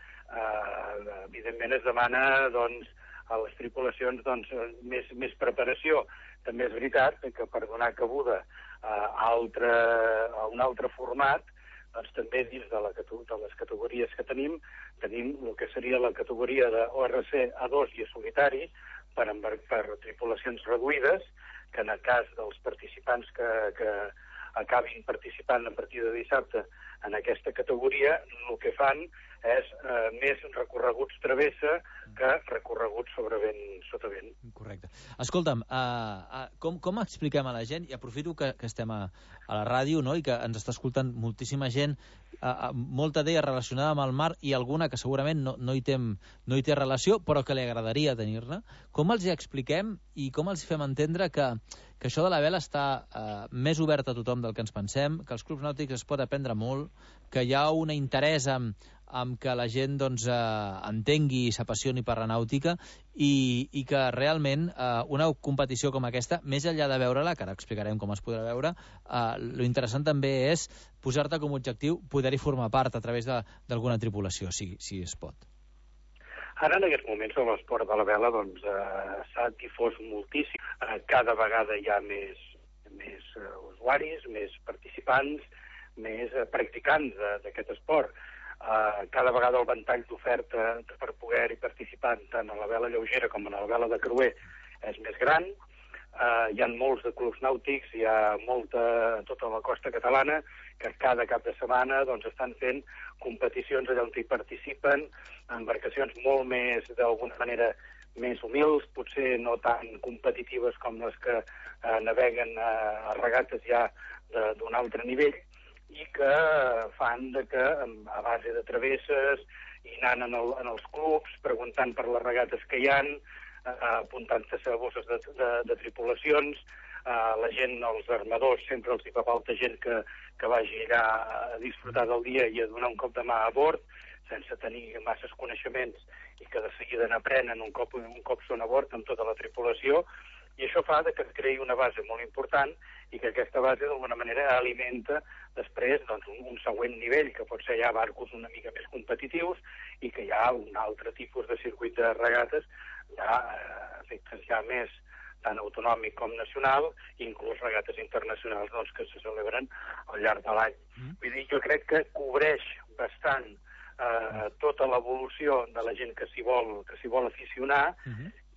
uh, evidentment, es demana doncs, a les tripulacions doncs, més, més preparació. També és veritat que per donar cabuda a, altre, a un altre format, doncs també dins de, la, de les categories que tenim, tenim el que seria la categoria de O R C A dos i a solitari per, per tripulacions reduïdes, que en el cas dels participants que, que acabin participant a partir de dissabte en aquesta categoria, el que fan és eh, més recorreguts travessa que recorreguts sobre vent, sota vent. Correcte. Escolta'm, uh, uh, com, com expliquem a la gent, i aprofito que, que estem a, a la ràdio, no?, i que ens està escoltant moltíssima gent, uh, uh, molta d'ella relacionada amb el mar i alguna que segurament no, no, hi té, no hi té relació, però que li agradaria tenir-ne. Com els hi expliquem i com els fem entendre que, que això de la vela està uh, més obert a tothom del que ens pensem, que els clubs nàutics es pot aprendre molt, que hi ha un interès en, en que la gent doncs, eh, entengui i s'apassioni per la nàutica i, i que realment eh, una competició com aquesta, més enllà de veure-la, que ara explicarem com es podrà veure, eh, lo interessant també és posar-te com a objectiu poder-hi formar part a través d'alguna tripulació, si, si es pot. Ara, en aquests moments, l'esport de la vela doncs, eh, s'ha difós moltíssim. Eh, cada vegada hi ha més, més uh, usuaris, més participants, més uh, practicants d'aquest esport. Uh, cada vegada el ventall d'oferta per poder-hi participar tant a la vela lleugera com a la vela de creuer és més gran. Uh, hi ha molts de clubs nàutics, hi ha molta a tota la costa catalana que cada cap de setmana doncs, estan fent competicions allà on hi participen embarcacions molt més, d'alguna manera, més humils, potser no tan competitives com les que eh, naveguen a, a regates ja d'un altre nivell, i que fan de que a base de travesses i anant en, el, en els clubs, preguntant per les regates que hi ha, eh, apuntant-se a bosses de, de, de tripulacions, eh, la gent, els armadors, sempre els hi fa falta gent que, que vagi allà a disfrutar del dia i a donar un cop de mà a bord, sense tenir masses coneixements i que de seguida n'aprenen un cop, un cop són a bord amb tota la tripulació, i això fa que es creï una base molt important i que aquesta base d'alguna manera alimenta després doncs, un, un següent nivell, que pot ser ja barcos una mica més competitius i que hi ha un altre tipus de circuit de regates, ja efectes ja més tant autonòmic com nacional, i inclús regates internacionals doncs, que se celebren al llarg de l'any. Mm. Vull dir, jo crec que cobreix bastant eh, tota l'evolució de la gent que s'hi vol, que s'hi vol aficionar, mm-hmm. i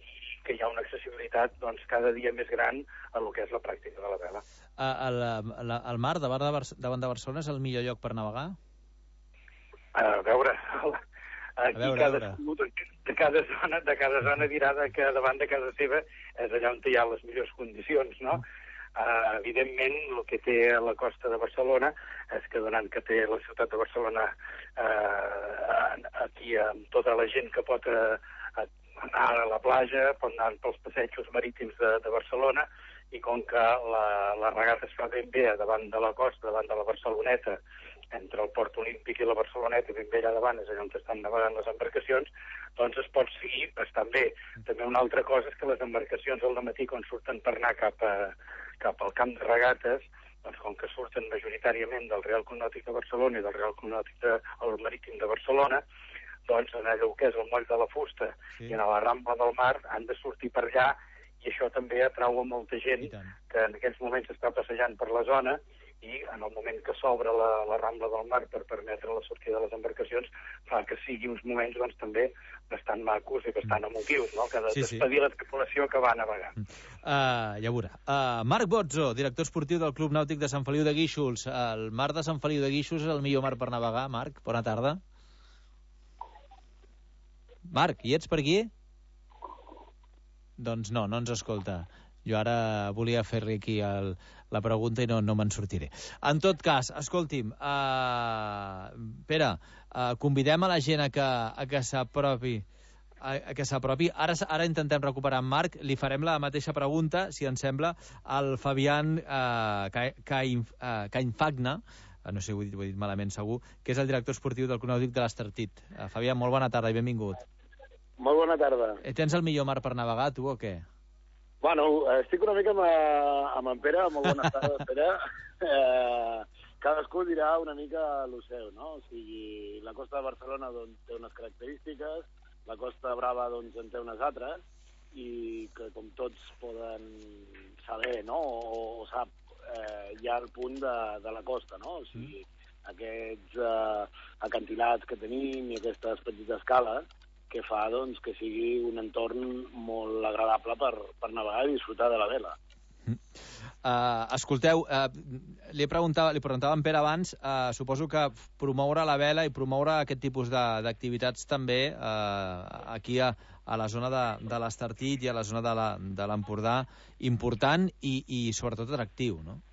que hi ha una accessibilitat doncs, cada dia més gran a lo que és la pràctica de la vela. El, el, el mar davant de, Bar davant de Barcelona és el millor lloc per navegar? A veure, aquí a veure, cada, de cada zona de cada zona dirà que davant de casa seva és allà on hi ha les millors condicions, no? Uh, evidentment, el que té a la costa de Barcelona és que donant que té la ciutat de Barcelona uh, aquí amb tota la gent que pot uh, anar a la platja, pot anar pels passejos marítims de, de Barcelona, i com que la, la regata es fa ben bé davant de la costa, davant de la Barceloneta, entre el Port Olímpic i la Barceloneta, ben bé allà davant és allà on estan navegant les embarcacions, doncs es pot seguir bastant bé. També una altra cosa és que les embarcacions al matí, quan surten per anar cap, a, cap al camp de regates, doncs com que surten majoritàriament del Real Club Nàutic de Barcelona i del Real Club Nàutic de, el Marítim de Barcelona, doncs en allò que és el moll de la Fusta sí. i a la Rambla del Mar han de sortir per allà, i això també atrau a molta gent que en aquests moments està passejant per la zona, i en el moment que s'obre la, la Rambla del Mar per permetre la sortida de les embarcacions fa que sigui uns moments doncs, també bastant macos i bastant emotius, no? Que ha de sí, despedir sí. la tripulació que va a navegar. Uh, ja veurà. Uh, Marc Bozzo, director esportiu del Club Nàutic de Sant Feliu de Guíxols. El mar de Sant Feliu de Guíxols és el millor mar per navegar. Marc, bona tarda. Marc, hi ets per aquí? Doncs no, no ens escolta. Jo ara volia fer-li aquí el, la pregunta i no, no me'n sortiré. En tot cas, escolti'm, uh, Pere, uh, convidem a la gent a que, a que s'apropi a, a que s'apropi. Ara, ara intentem recuperar en Marc, li farem la mateixa pregunta, si ens sembla, al Fabián uh, Cainfagna, uh, no sé, ho he, dit, ho he dit malament segur, que és el director esportiu del Club Nàutic de l'Estartit. Uh, Fabián, molt bona tarda i benvingut. Molt bona tarda. Eh, tens el millor mar per navegar, tu, o què? Bueno, estic una mica amb, amb en Pere, molt bona tarda, Pere. Eh, cadascú dirà una mica el seu, no? O sigui, la costa de Barcelona doncs, té unes característiques, la Costa Brava doncs, en té unes altres, i que com tots poden saber, no? O, o sap, eh, hi ha el punt de, de la costa, no? O sigui, aquests eh, acantilats que tenim i aquestes petites cales, que fa doncs, que sigui un entorn molt agradable per, per navegar i disfrutar de la vela. Mm. Uh, escolteu, uh, li, preguntava, li preguntava en Pere abans, uh, suposo que promoure la vela i promoure aquest tipus d'activitats també uh, aquí a, a la zona de, de l'Estartit i a la zona de l'Empordà, important i, i sobretot atractiu, no?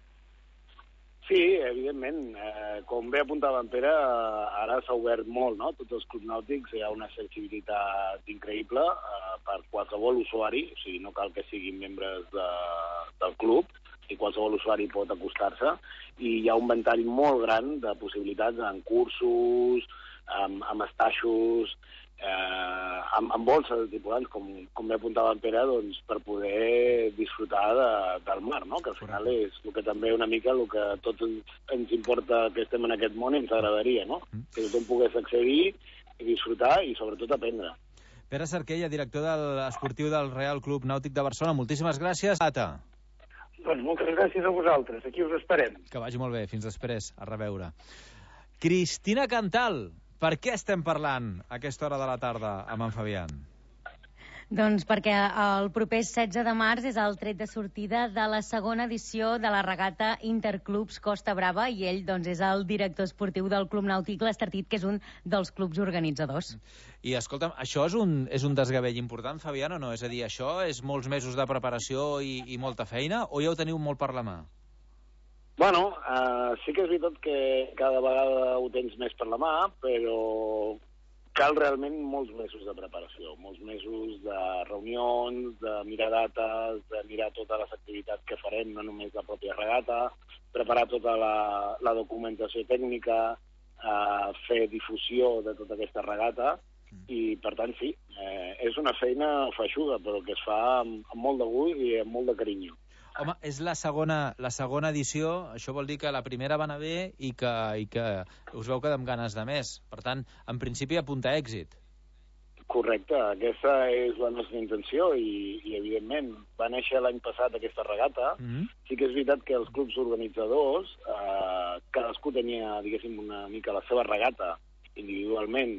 Sí, evidentment. Eh, com bé apuntava en Pere, eh, ara s'ha obert molt, no? Tots els clubs nàutics, hi ha una accessibilitat increïble eh, per qualsevol usuari, o sigui, no cal que siguin membres de, del club, i qualsevol usuari pot acostar-se, i hi ha un ventall molt gran de possibilitats en cursos, amb, amb estaixos, eh, amb, amb bolses de tripulants, com, com bé apuntava en Pere, doncs, per poder disfrutar de, del mar, no? Que al final és el que també una mica el que tot ens importa que estem en aquest món i ens agradaria, no? Que tothom pogués accedir i disfrutar i sobretot aprendre. Pere Cerquella, director del esportiu del Real Club Nàutic de Barcelona, moltíssimes gràcies. Ata. Doncs moltes gràcies a vosaltres, aquí us esperem. Que vagi molt bé, fins després, a reveure. Cristina Cantal, per què estem parlant a aquesta hora de la tarda amb en Fabián? Doncs perquè el proper setze de març és el tret de sortida de la segona edició de la regata Interclubs Costa Brava i ell doncs, és el director esportiu del Club Nàutic l'Estartit, que és un dels clubs organitzadors. I escolta'm, això és un, és un desgavell important, Fabián, o no? És a dir, això és molts mesos de preparació i, i molta feina, o ja ho teniu molt per la mà? Bueno, uh, sí que és veritat que cada vegada ho tens més per la mà, però cal realment molts mesos de preparació, molts mesos de reunions, de mirar dates, de mirar totes les activitats que farem, no només la pròpia regata, preparar tota la, la documentació tècnica, uh, fer difusió de tota aquesta regata, i per tant sí, eh, és una feina feixuda, però que es fa amb, amb molt de gust i amb molt de carinyo. Home, és la segona, la segona edició, això vol dir que la primera va anar bé i que, i que us veu quedar amb ganes de més. Per tant, en principi apunta a èxit. Correcte, aquesta és la nostra intenció i, i evidentment, va néixer l'any passat aquesta regata. Mm-hmm. Sí que és veritat que els clubs organitzadors, eh, cadascú tenia, diguéssim, una mica la seva regata individualment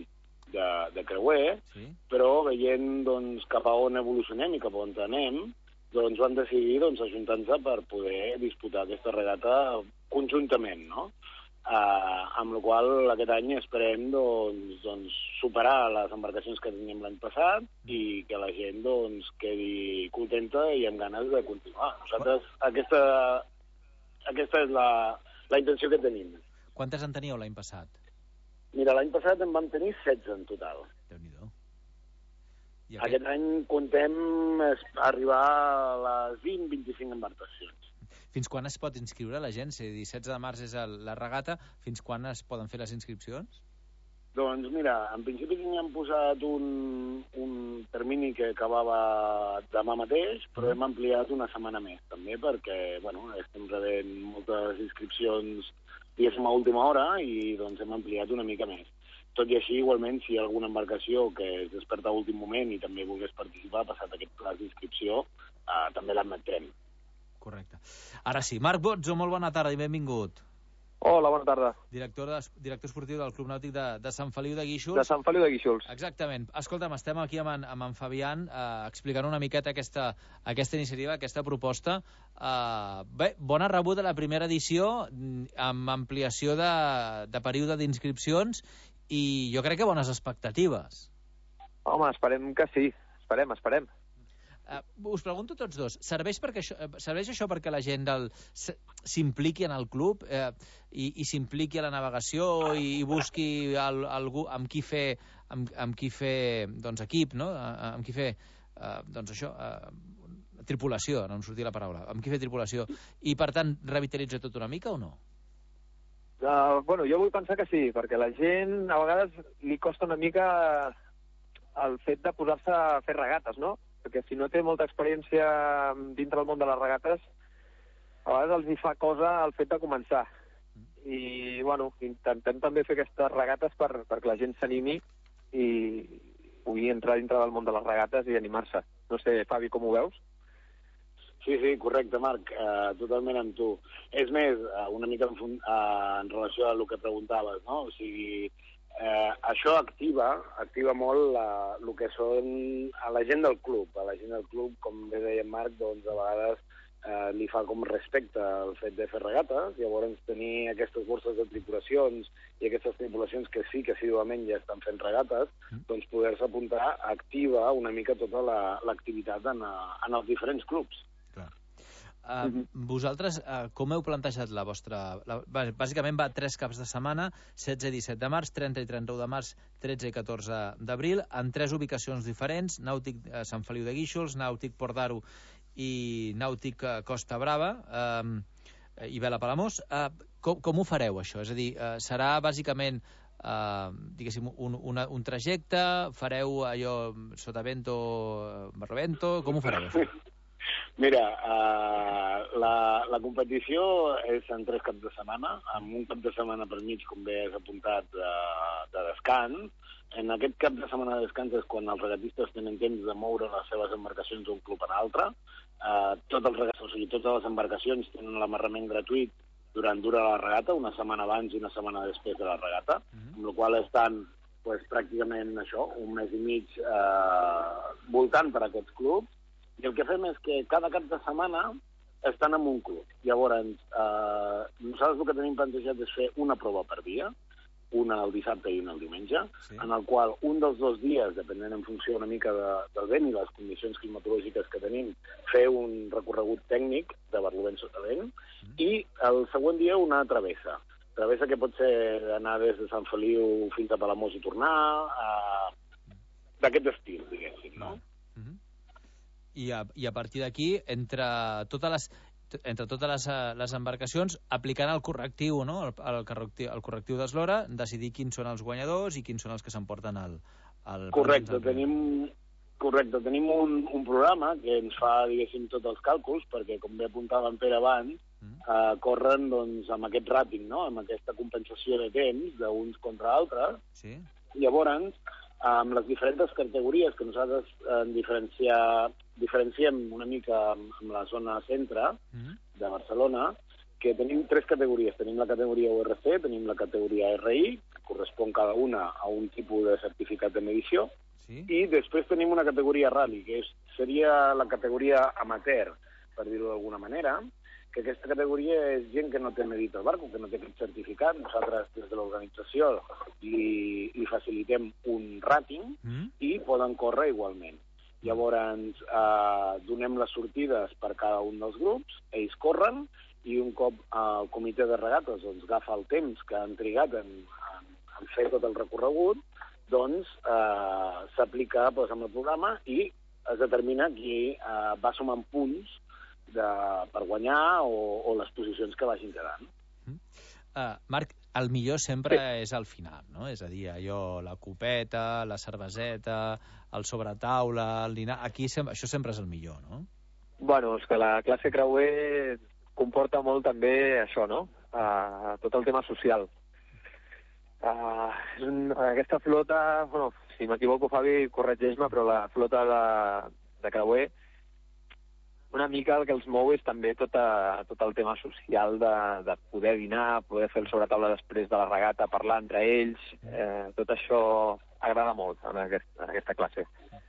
de, de creuer, sí. Però veient doncs, cap a on evolucionem i cap a on anem, doncs van decidir doncs, ajuntar-se per poder disputar aquesta regata conjuntament, no? Uh, amb la qual aquest any esperem doncs, doncs, superar les embarcacions que teníem l'any passat i que la gent doncs, quedi contenta i amb ganes de continuar. Nosaltres, aquesta, aquesta és la, la intenció que tenim. Quantes en teníeu l'any passat? Mira, l'any passat en vam tenir setze en total. Déu-n'hi-do. Aquest... aquest any contem arribar a les vint a vint-i-cinc embarcacions. Fins quan es pot inscriure la gent? Si dissetze de març és el, la regata, fins quan es poden fer les inscripcions? Doncs mira, en principi teníem posat un, un termini que acabava demà mateix, però hem ampliat una setmana més, també, perquè bueno, estem rebent moltes inscripcions diguéssim a última hora i doncs hem ampliat una mica més. Tot i així, igualment, si hi ha alguna embarcació que es desperta a últim moment i també volgués participar, passat aquest pla d'inscripció, eh, també l'admetrem. Correcte. Ara sí, Marc Bozzo, molt bona tarda i benvingut. Hola, bona tarda. Director, de, director esportiu del Club Nàutic de, de Sant Feliu de Guíxols. De Sant Feliu de Guíxols. Exactament. Escolta'm, estem aquí amb en, amb en Fabián eh, explicant una miqueta aquesta, aquesta iniciativa, aquesta proposta. Eh, bé, bona rebuda la primera edició amb ampliació de, de període d'inscripcions i jo crec que bones expectatives. Home, esperem que sí. Esperem, esperem. Uh, us pregunto tots dos, serveix, perquè això, serveix això perquè la gent del, s'impliqui en el club eh, i, i s'impliqui a la navegació i, i busqui el, algú amb qui fer, amb, amb qui fer doncs, equip, no? Amb qui fer eh, doncs això, eh, tripulació, no em sortia la paraula, amb qui fer tripulació, i per tant revitalitza tot una mica o no? Uh, bueno, jo vull pensar que sí, perquè la gent a vegades li costa una mica el fet de posar-se a fer regates, no? Perquè si no té molta experiència dintre del món de les regates, a vegades els hi fa cosa el fet de començar. I, bueno, intentem també fer aquestes regates per, perquè la gent s'animi i pugui entrar dintre del món de les regates i animar-se. No sé, Fabi, com ho veus? Sí, sí, correcte, Marc, uh, totalment amb tu. És més, uh, una mica en, uh, en relació a el que preguntaves, no? O sigui, Eh, això activa, activa molt la, el que són a la gent del club. A la gent del club, com bé deia Marc, doncs a vegades eh, li fa com respecte el fet de fer regates, llavors tenir aquestes borses de tripulacions i aquestes tripulacions que sí que assiduament ja estan fent regates, doncs poder-se apuntar activa una mica tota l'activitat la, en, en els diferents clubs. Uh, mm-hmm. Vosaltres, uh, com heu plantejat la vostra... La, bàsicament va tres caps de setmana, setze i disset de març, trenta i trenta-u de març, tretze i catorze d'abril, en tres ubicacions diferents, Nàutic uh, Sant Feliu de Guíxols, Nàutic Port d'Aro i Nàutic uh, Costa Brava uh, i Vela Palamós. Uh, com, com ho fareu, això? És a dir, uh, serà bàsicament uh, diguéssim, un, una, un trajecte? Fareu allò sotavento, barlovento? Com ho fareu, això? Mira, uh, la, la competició és en tres caps de setmana, amb un cap de setmana per mig, com bé has apuntat, de, de descans. En aquest cap de setmana de descans és quan els regatistes tenen temps de moure les seves embarcacions d'un club a l'altre. Uh, tot el, o sigui, totes les embarcacions tenen l'amarrament gratuït durant dura la regata, una setmana abans i una setmana després de la regata, mm-hmm. amb la qual estan pues, pràcticament això, un mes i mig uh, voltant per aquests clubs. I el que fem és que cada cap de setmana estan en un club. Llavors, eh, nosaltres el que tenim plantejat és fer una prova per dia, una el dissabte i una el diumenge, sí. En el qual un dels dos dies, depenent en funció una mica de, del vent i les condicions climatològiques que tenim, fer un recorregut tècnic de barlovent sota vent, mm. i el següent dia una travessa. Travessa que pot ser anar des de Sant Feliu fins a Palamós i tornar, eh, d'aquest estil, diguéssim, no? Mm-hmm. I a, i a partir d'aquí, entre totes les, entre totes les, les embarcacions, aplicant el correctiu, no? el, el, correctiu, el correctiu d'eslora, decidir quins són els guanyadors i quins són els que s'emporten al... al correcte, tenim, correcte, tenim un, un programa que ens fa, diguéssim, tots els càlculs, perquè, com bé apuntava en Pere abans, mm. eh, corren doncs, amb aquest ràting, no? Amb aquesta compensació de temps d'uns contra altres. Sí. Llavors, amb les diferents categories que nosaltres eh, diferencia, diferenciem una mica amb, amb la zona centre mm. de Barcelona, que tenim tres categories. Tenim la categoria U R C, tenim la categoria R I correspon cada una a un tipus de certificat de medició, sí. I després tenim una categoria rally, que és, seria la categoria amateur, per dir-ho d'alguna manera, que aquesta categoria és gent que no té medit el barco, que no té aquest certificat. Nosaltres, des de l'organització, li, li facilitem un ràting mm. i poden córrer igualment. Llavors, eh, donem les sortides per cada un dels grups, ells corren, i un cop el comitè de regates doncs, agafa el temps que han trigat en, en, en fer tot el recorregut, doncs eh, s'aplica doncs, amb el programa i es determina qui eh, va sumant punts de, per guanyar o, o les posicions que vagin quedant. Uh, Marc, el millor sempre sí. És al final, no? És a dir, allò, la copeta, la cerveseta, el sobretaula, el dinar... Aquí sem això sempre és el millor, no? Bueno, és que la classe creuer comporta molt també això, no? Uh, tot el tema social. Uh, és un, aquesta flota, bueno, si m'equivoco, Fabi, corregeix-me, però la flota de, de creuer, una mica el que els mou és també tot, a, tot el tema social de, de poder dinar, poder fer el sobretaula després de la regata, parlar entre ells, eh, tot això agrada molt en, aquest, en aquesta classe.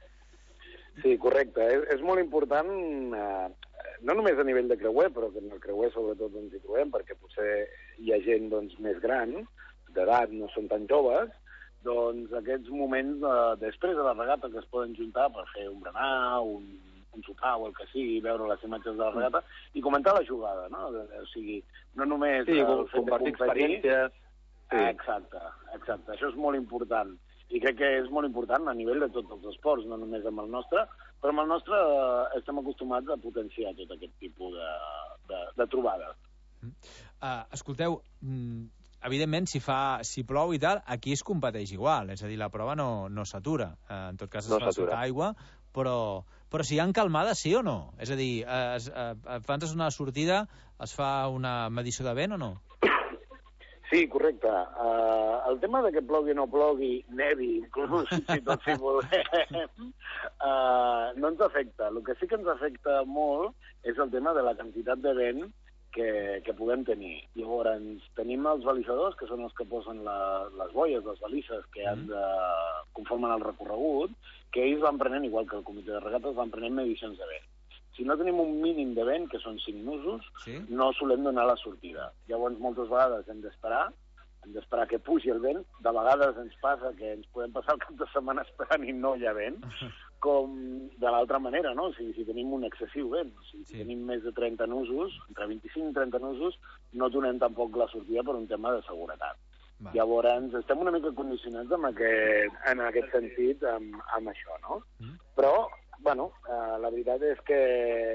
Sí, correcte. És, és molt important, eh, no només a nivell de creuer, però que en el creuer sobretot ens hi trobem, perquè potser hi ha gent doncs, més gran, d'edat, no són tan joves, doncs aquests moments eh, després de la regata que es poden juntar per fer un berenar, un, un sopar o el que sigui, veure les imatges de la regata i comentar la jugada, no? O sigui, no només sí, el fet de competir... experiències. Sí. Exacte, exacte. Això és molt important. I crec que és molt important a nivell de tots els esports, no només amb el nostre, però amb el nostre eh, estem acostumats a potenciar tot aquest tipus de, de, de trobades. Uh, escolteu, mm, evidentment, si fa si plou i tal, aquí es competeix igual, és a dir, la prova no, no s'atura. Uh, en tot cas es no fa sota aigua, però, però si hi ha calmades, sí o no? És a dir, es, es, abans d'una sortida es fa una medició de vent o no? Sí, correcte. Uh, el tema de que plogui o no plogui, nevi, inclús, si tot si volem, uh, no ens afecta. El que sí que ens afecta molt és el tema de la quantitat de vent que, que puguem tenir. Llavors, tenim els balisadors, que són els que posen la, les boies, les balises que han de conformen el recorregut, que ells van prenent, igual que el comitè de regates, van prenent medicions de vent. Si no tenim un mínim de vent, que són cinc nusos, sí? No solem donar la sortida. Llavors, moltes vegades hem d'esperar, hem d'esperar que pugi el vent. De vegades ens passa que ens podem passar el cap de setmana esperant i no hi ha vent, com de l'altra manera, no? O sigui, si tenim un excessiu vent, o sigui, si sí. Tenim més de trenta nusos, entre vint-i-cinc i trenta nusos, no donem tampoc la sortida per un tema de seguretat. Va. Llavors, estem una mica condicionats en aquest, en aquest sentit amb, amb això, no? Mm. Però, bueno, eh, la veritat és que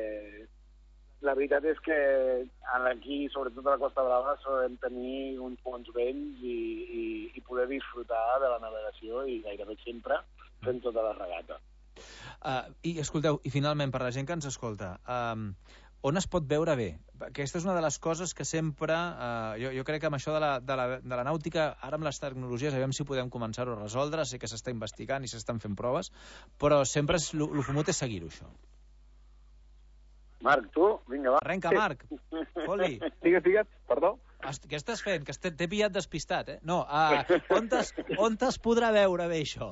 la veritat és que aquí, sobretot a la Costa Brava, podem tenir uns bons vents i, i, i poder disfrutar de la navegació i gairebé sempre fent tota la regata. Uh, I escolteu, i finalment, per la gent que ens escolta, um, on es pot veure bé? Aquesta és una de les coses que sempre... Uh, jo, jo crec que amb això de la, de, la, de la nàutica, ara amb les tecnologies, aviam si podem començar-ho a resoldre, sé que s'està investigant i s'estan fent proves, però sempre és, el fumut és seguir-ho, això. Marc, tu? Vinga, va. Arrenca, Marc. Fot-li. Digues, digues, perdó. Què estàs fent? Que t'he pillat despistat, eh? No, uh, on, es, on es podrà veure bé això?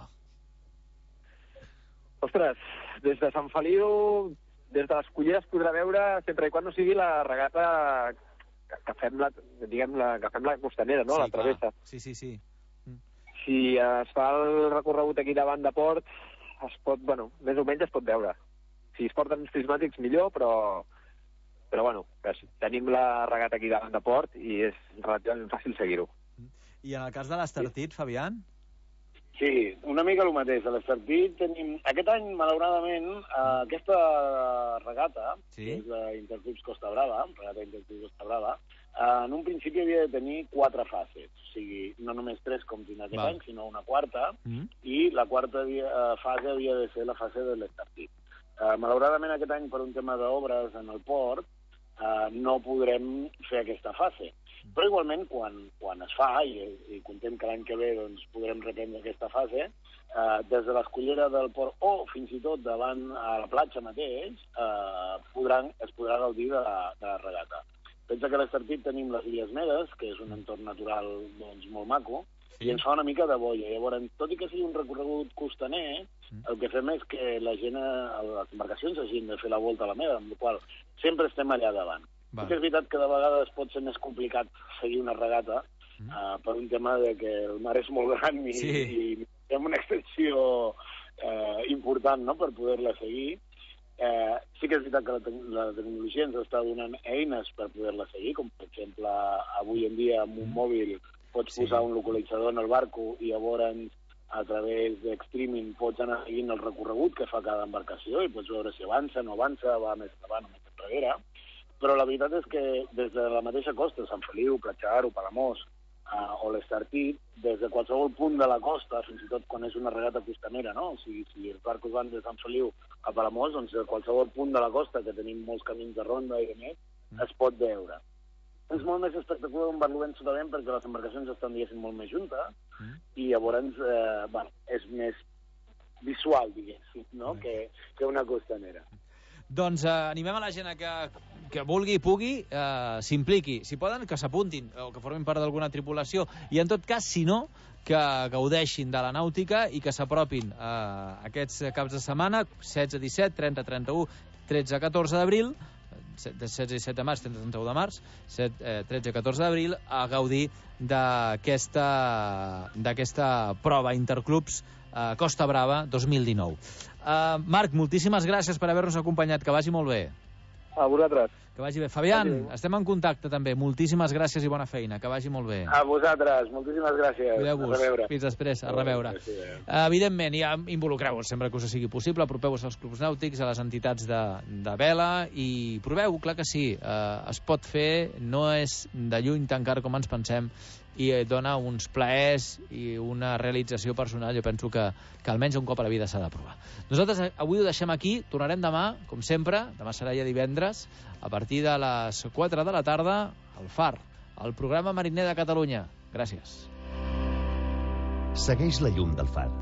Ostres, des de Sant Feliu, des de les Culleres podrà veure sempre i quan no sigui la regata que, que fem la, diguem, la, que fem la costanera, no? Sí, la travessa. Sí, sí, sí. Mm. Si es fa el recorregut aquí davant de port, es pot, bueno, més o menys es pot veure. Si es porten uns prismàtics millor, però, però bueno, tenim la regata aquí davant de port i és relativament fàcil seguir-ho. I en el cas de l'Estartit, Fabián? Sí, una mica el mateix. A l'Estartit tenim... Aquest any, malauradament, aquesta regata, sí? Que és la Interclubs Costa Brava, regata Interclubs Costa Brava, en un principi havia de tenir quatre fases. O sigui, no només tres com tindrà aquest Va. any, sinó una quarta, mm. i la quarta fase havia de ser la fase de l'Estartit. Uh, malauradament aquest any, per un tema d'obres en el port, uh, no podrem fer aquesta fase. Però igualment, quan, quan es fa, i, i contem que l'any que ve doncs, podrem reprendre aquesta fase, uh, des de l'escollera del port o fins i tot davant a la platja mateix, uh, podran, es podrà gaudir de la, de la regata. Pensa que a l'Estartit tenim les Illes Medes, que és un entorn natural doncs, molt maco, i ens fa una mica de boia. Llavors, tot i que sigui un recorregut costaner, el que fem és que la gent, les embarcacions hagin de fer la volta a la meva, amb la qual sempre estem allà davant. Sí que és veritat que de vegades pot ser més complicat seguir una regata mm. uh, per un tema de que el mar és molt gran i, sí. i hem una extensió uh, important, no?, per poder-la seguir. Uh, sí que és veritat que la, te la tecnologia ens està donant eines per poder-la seguir, com per exemple avui en dia amb un mm. mòbil pots sí. posar un localitzador en el barco i llavors a través de streaming pots anar seguint el recorregut que fa cada embarcació i pots veure si avança, no avança, va més endavant o més enrere. Però la veritat és que des de la mateixa costa, Sant Feliu, Platjar, Palamós uh, o l'Estartit, des de qualsevol punt de la costa, fins i tot quan és una regata costanera, no? O sigui, si els barcos van de Sant Feliu a Palamós, doncs de qualsevol punt de la costa, que tenim molts camins de ronda i de més, mm. es pot veure. És molt més espectacular un barlovent sotavent perquè les embarcacions estan, diguéssim, molt més juntes mm. i llavors eh, bueno, és més visual, diguéssim, no? Mm. que, que una costanera. Doncs eh, animem a la gent que, que vulgui i pugui, eh, s'impliqui. Si poden, que s'apuntin, o que formin part d'alguna tripulació. I en tot cas, si no, que gaudeixin de la nàutica i que s'apropin a eh, aquests caps de setmana, setze, disset, trenta, trenta-u, tretze, catorze d'abril, setze i disset de març, trenta, trenta-u de març, set, eh, tretze, catorze d'abril, a gaudir d'aquesta d'aquesta prova Interclubs eh, Costa Brava dos mil dinou. Uh, Marc, moltíssimes gràcies per haver-nos acompanyat. Que vagi molt bé. A vosaltres. Que vagi bé. Fabián, vagi. Estem en contacte també. Moltíssimes gràcies i bona feina. Que vagi molt bé. A vosaltres. Moltíssimes gràcies. Cuideu-vos. A reveure. Fins després. A reveure. Uh, evidentment, ja involucreu-vos sempre que us sigui possible. Apropeu-vos als clubs nàutics, a les entitats de, de vela i proveu, clar que sí. Uh, es pot fer, no és de lluny tan car com ens pensem i dona uns plaers i una realització personal. Jo penso que, que almenys un cop a la vida s'ha de provar. Nosaltres avui ho deixem aquí, tornarem demà, com sempre, demà serà ja divendres, a partir de les quatre de la tarda, al Far, el programa mariner de Catalunya. Gràcies. Segueix la llum del Far.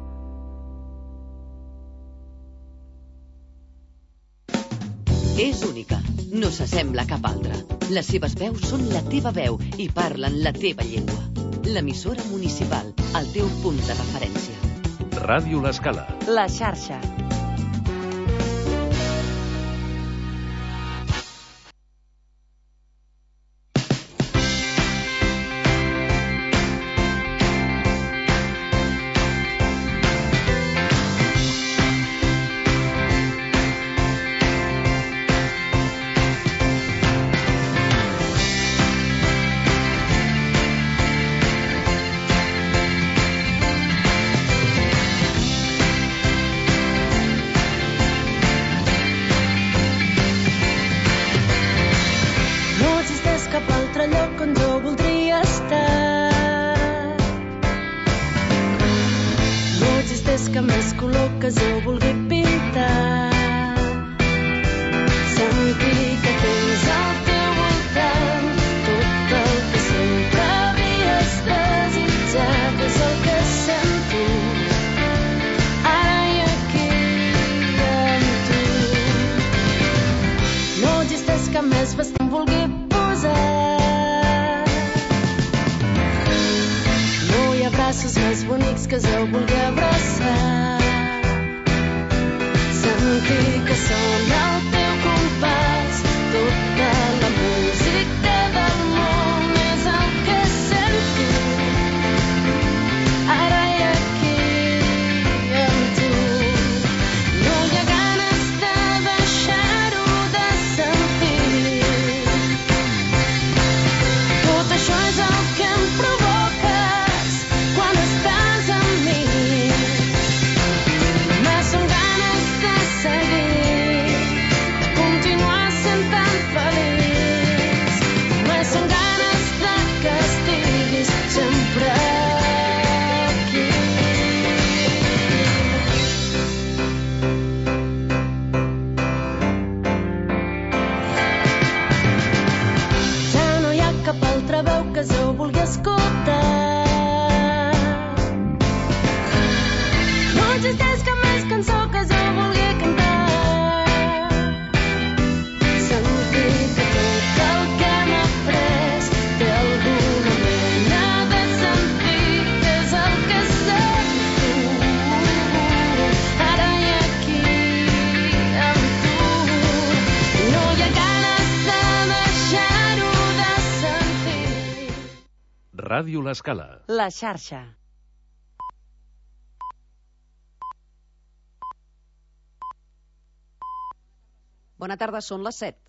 És única, no s'assembla a cap altra. Les seves veus són la teva veu i parlen la teva llengua. L'emissora municipal, el teu punt de referència. Ràdio L'Escala. La xarxa. Ràdio L'Escala. La xarxa. Bona tarda, són les set.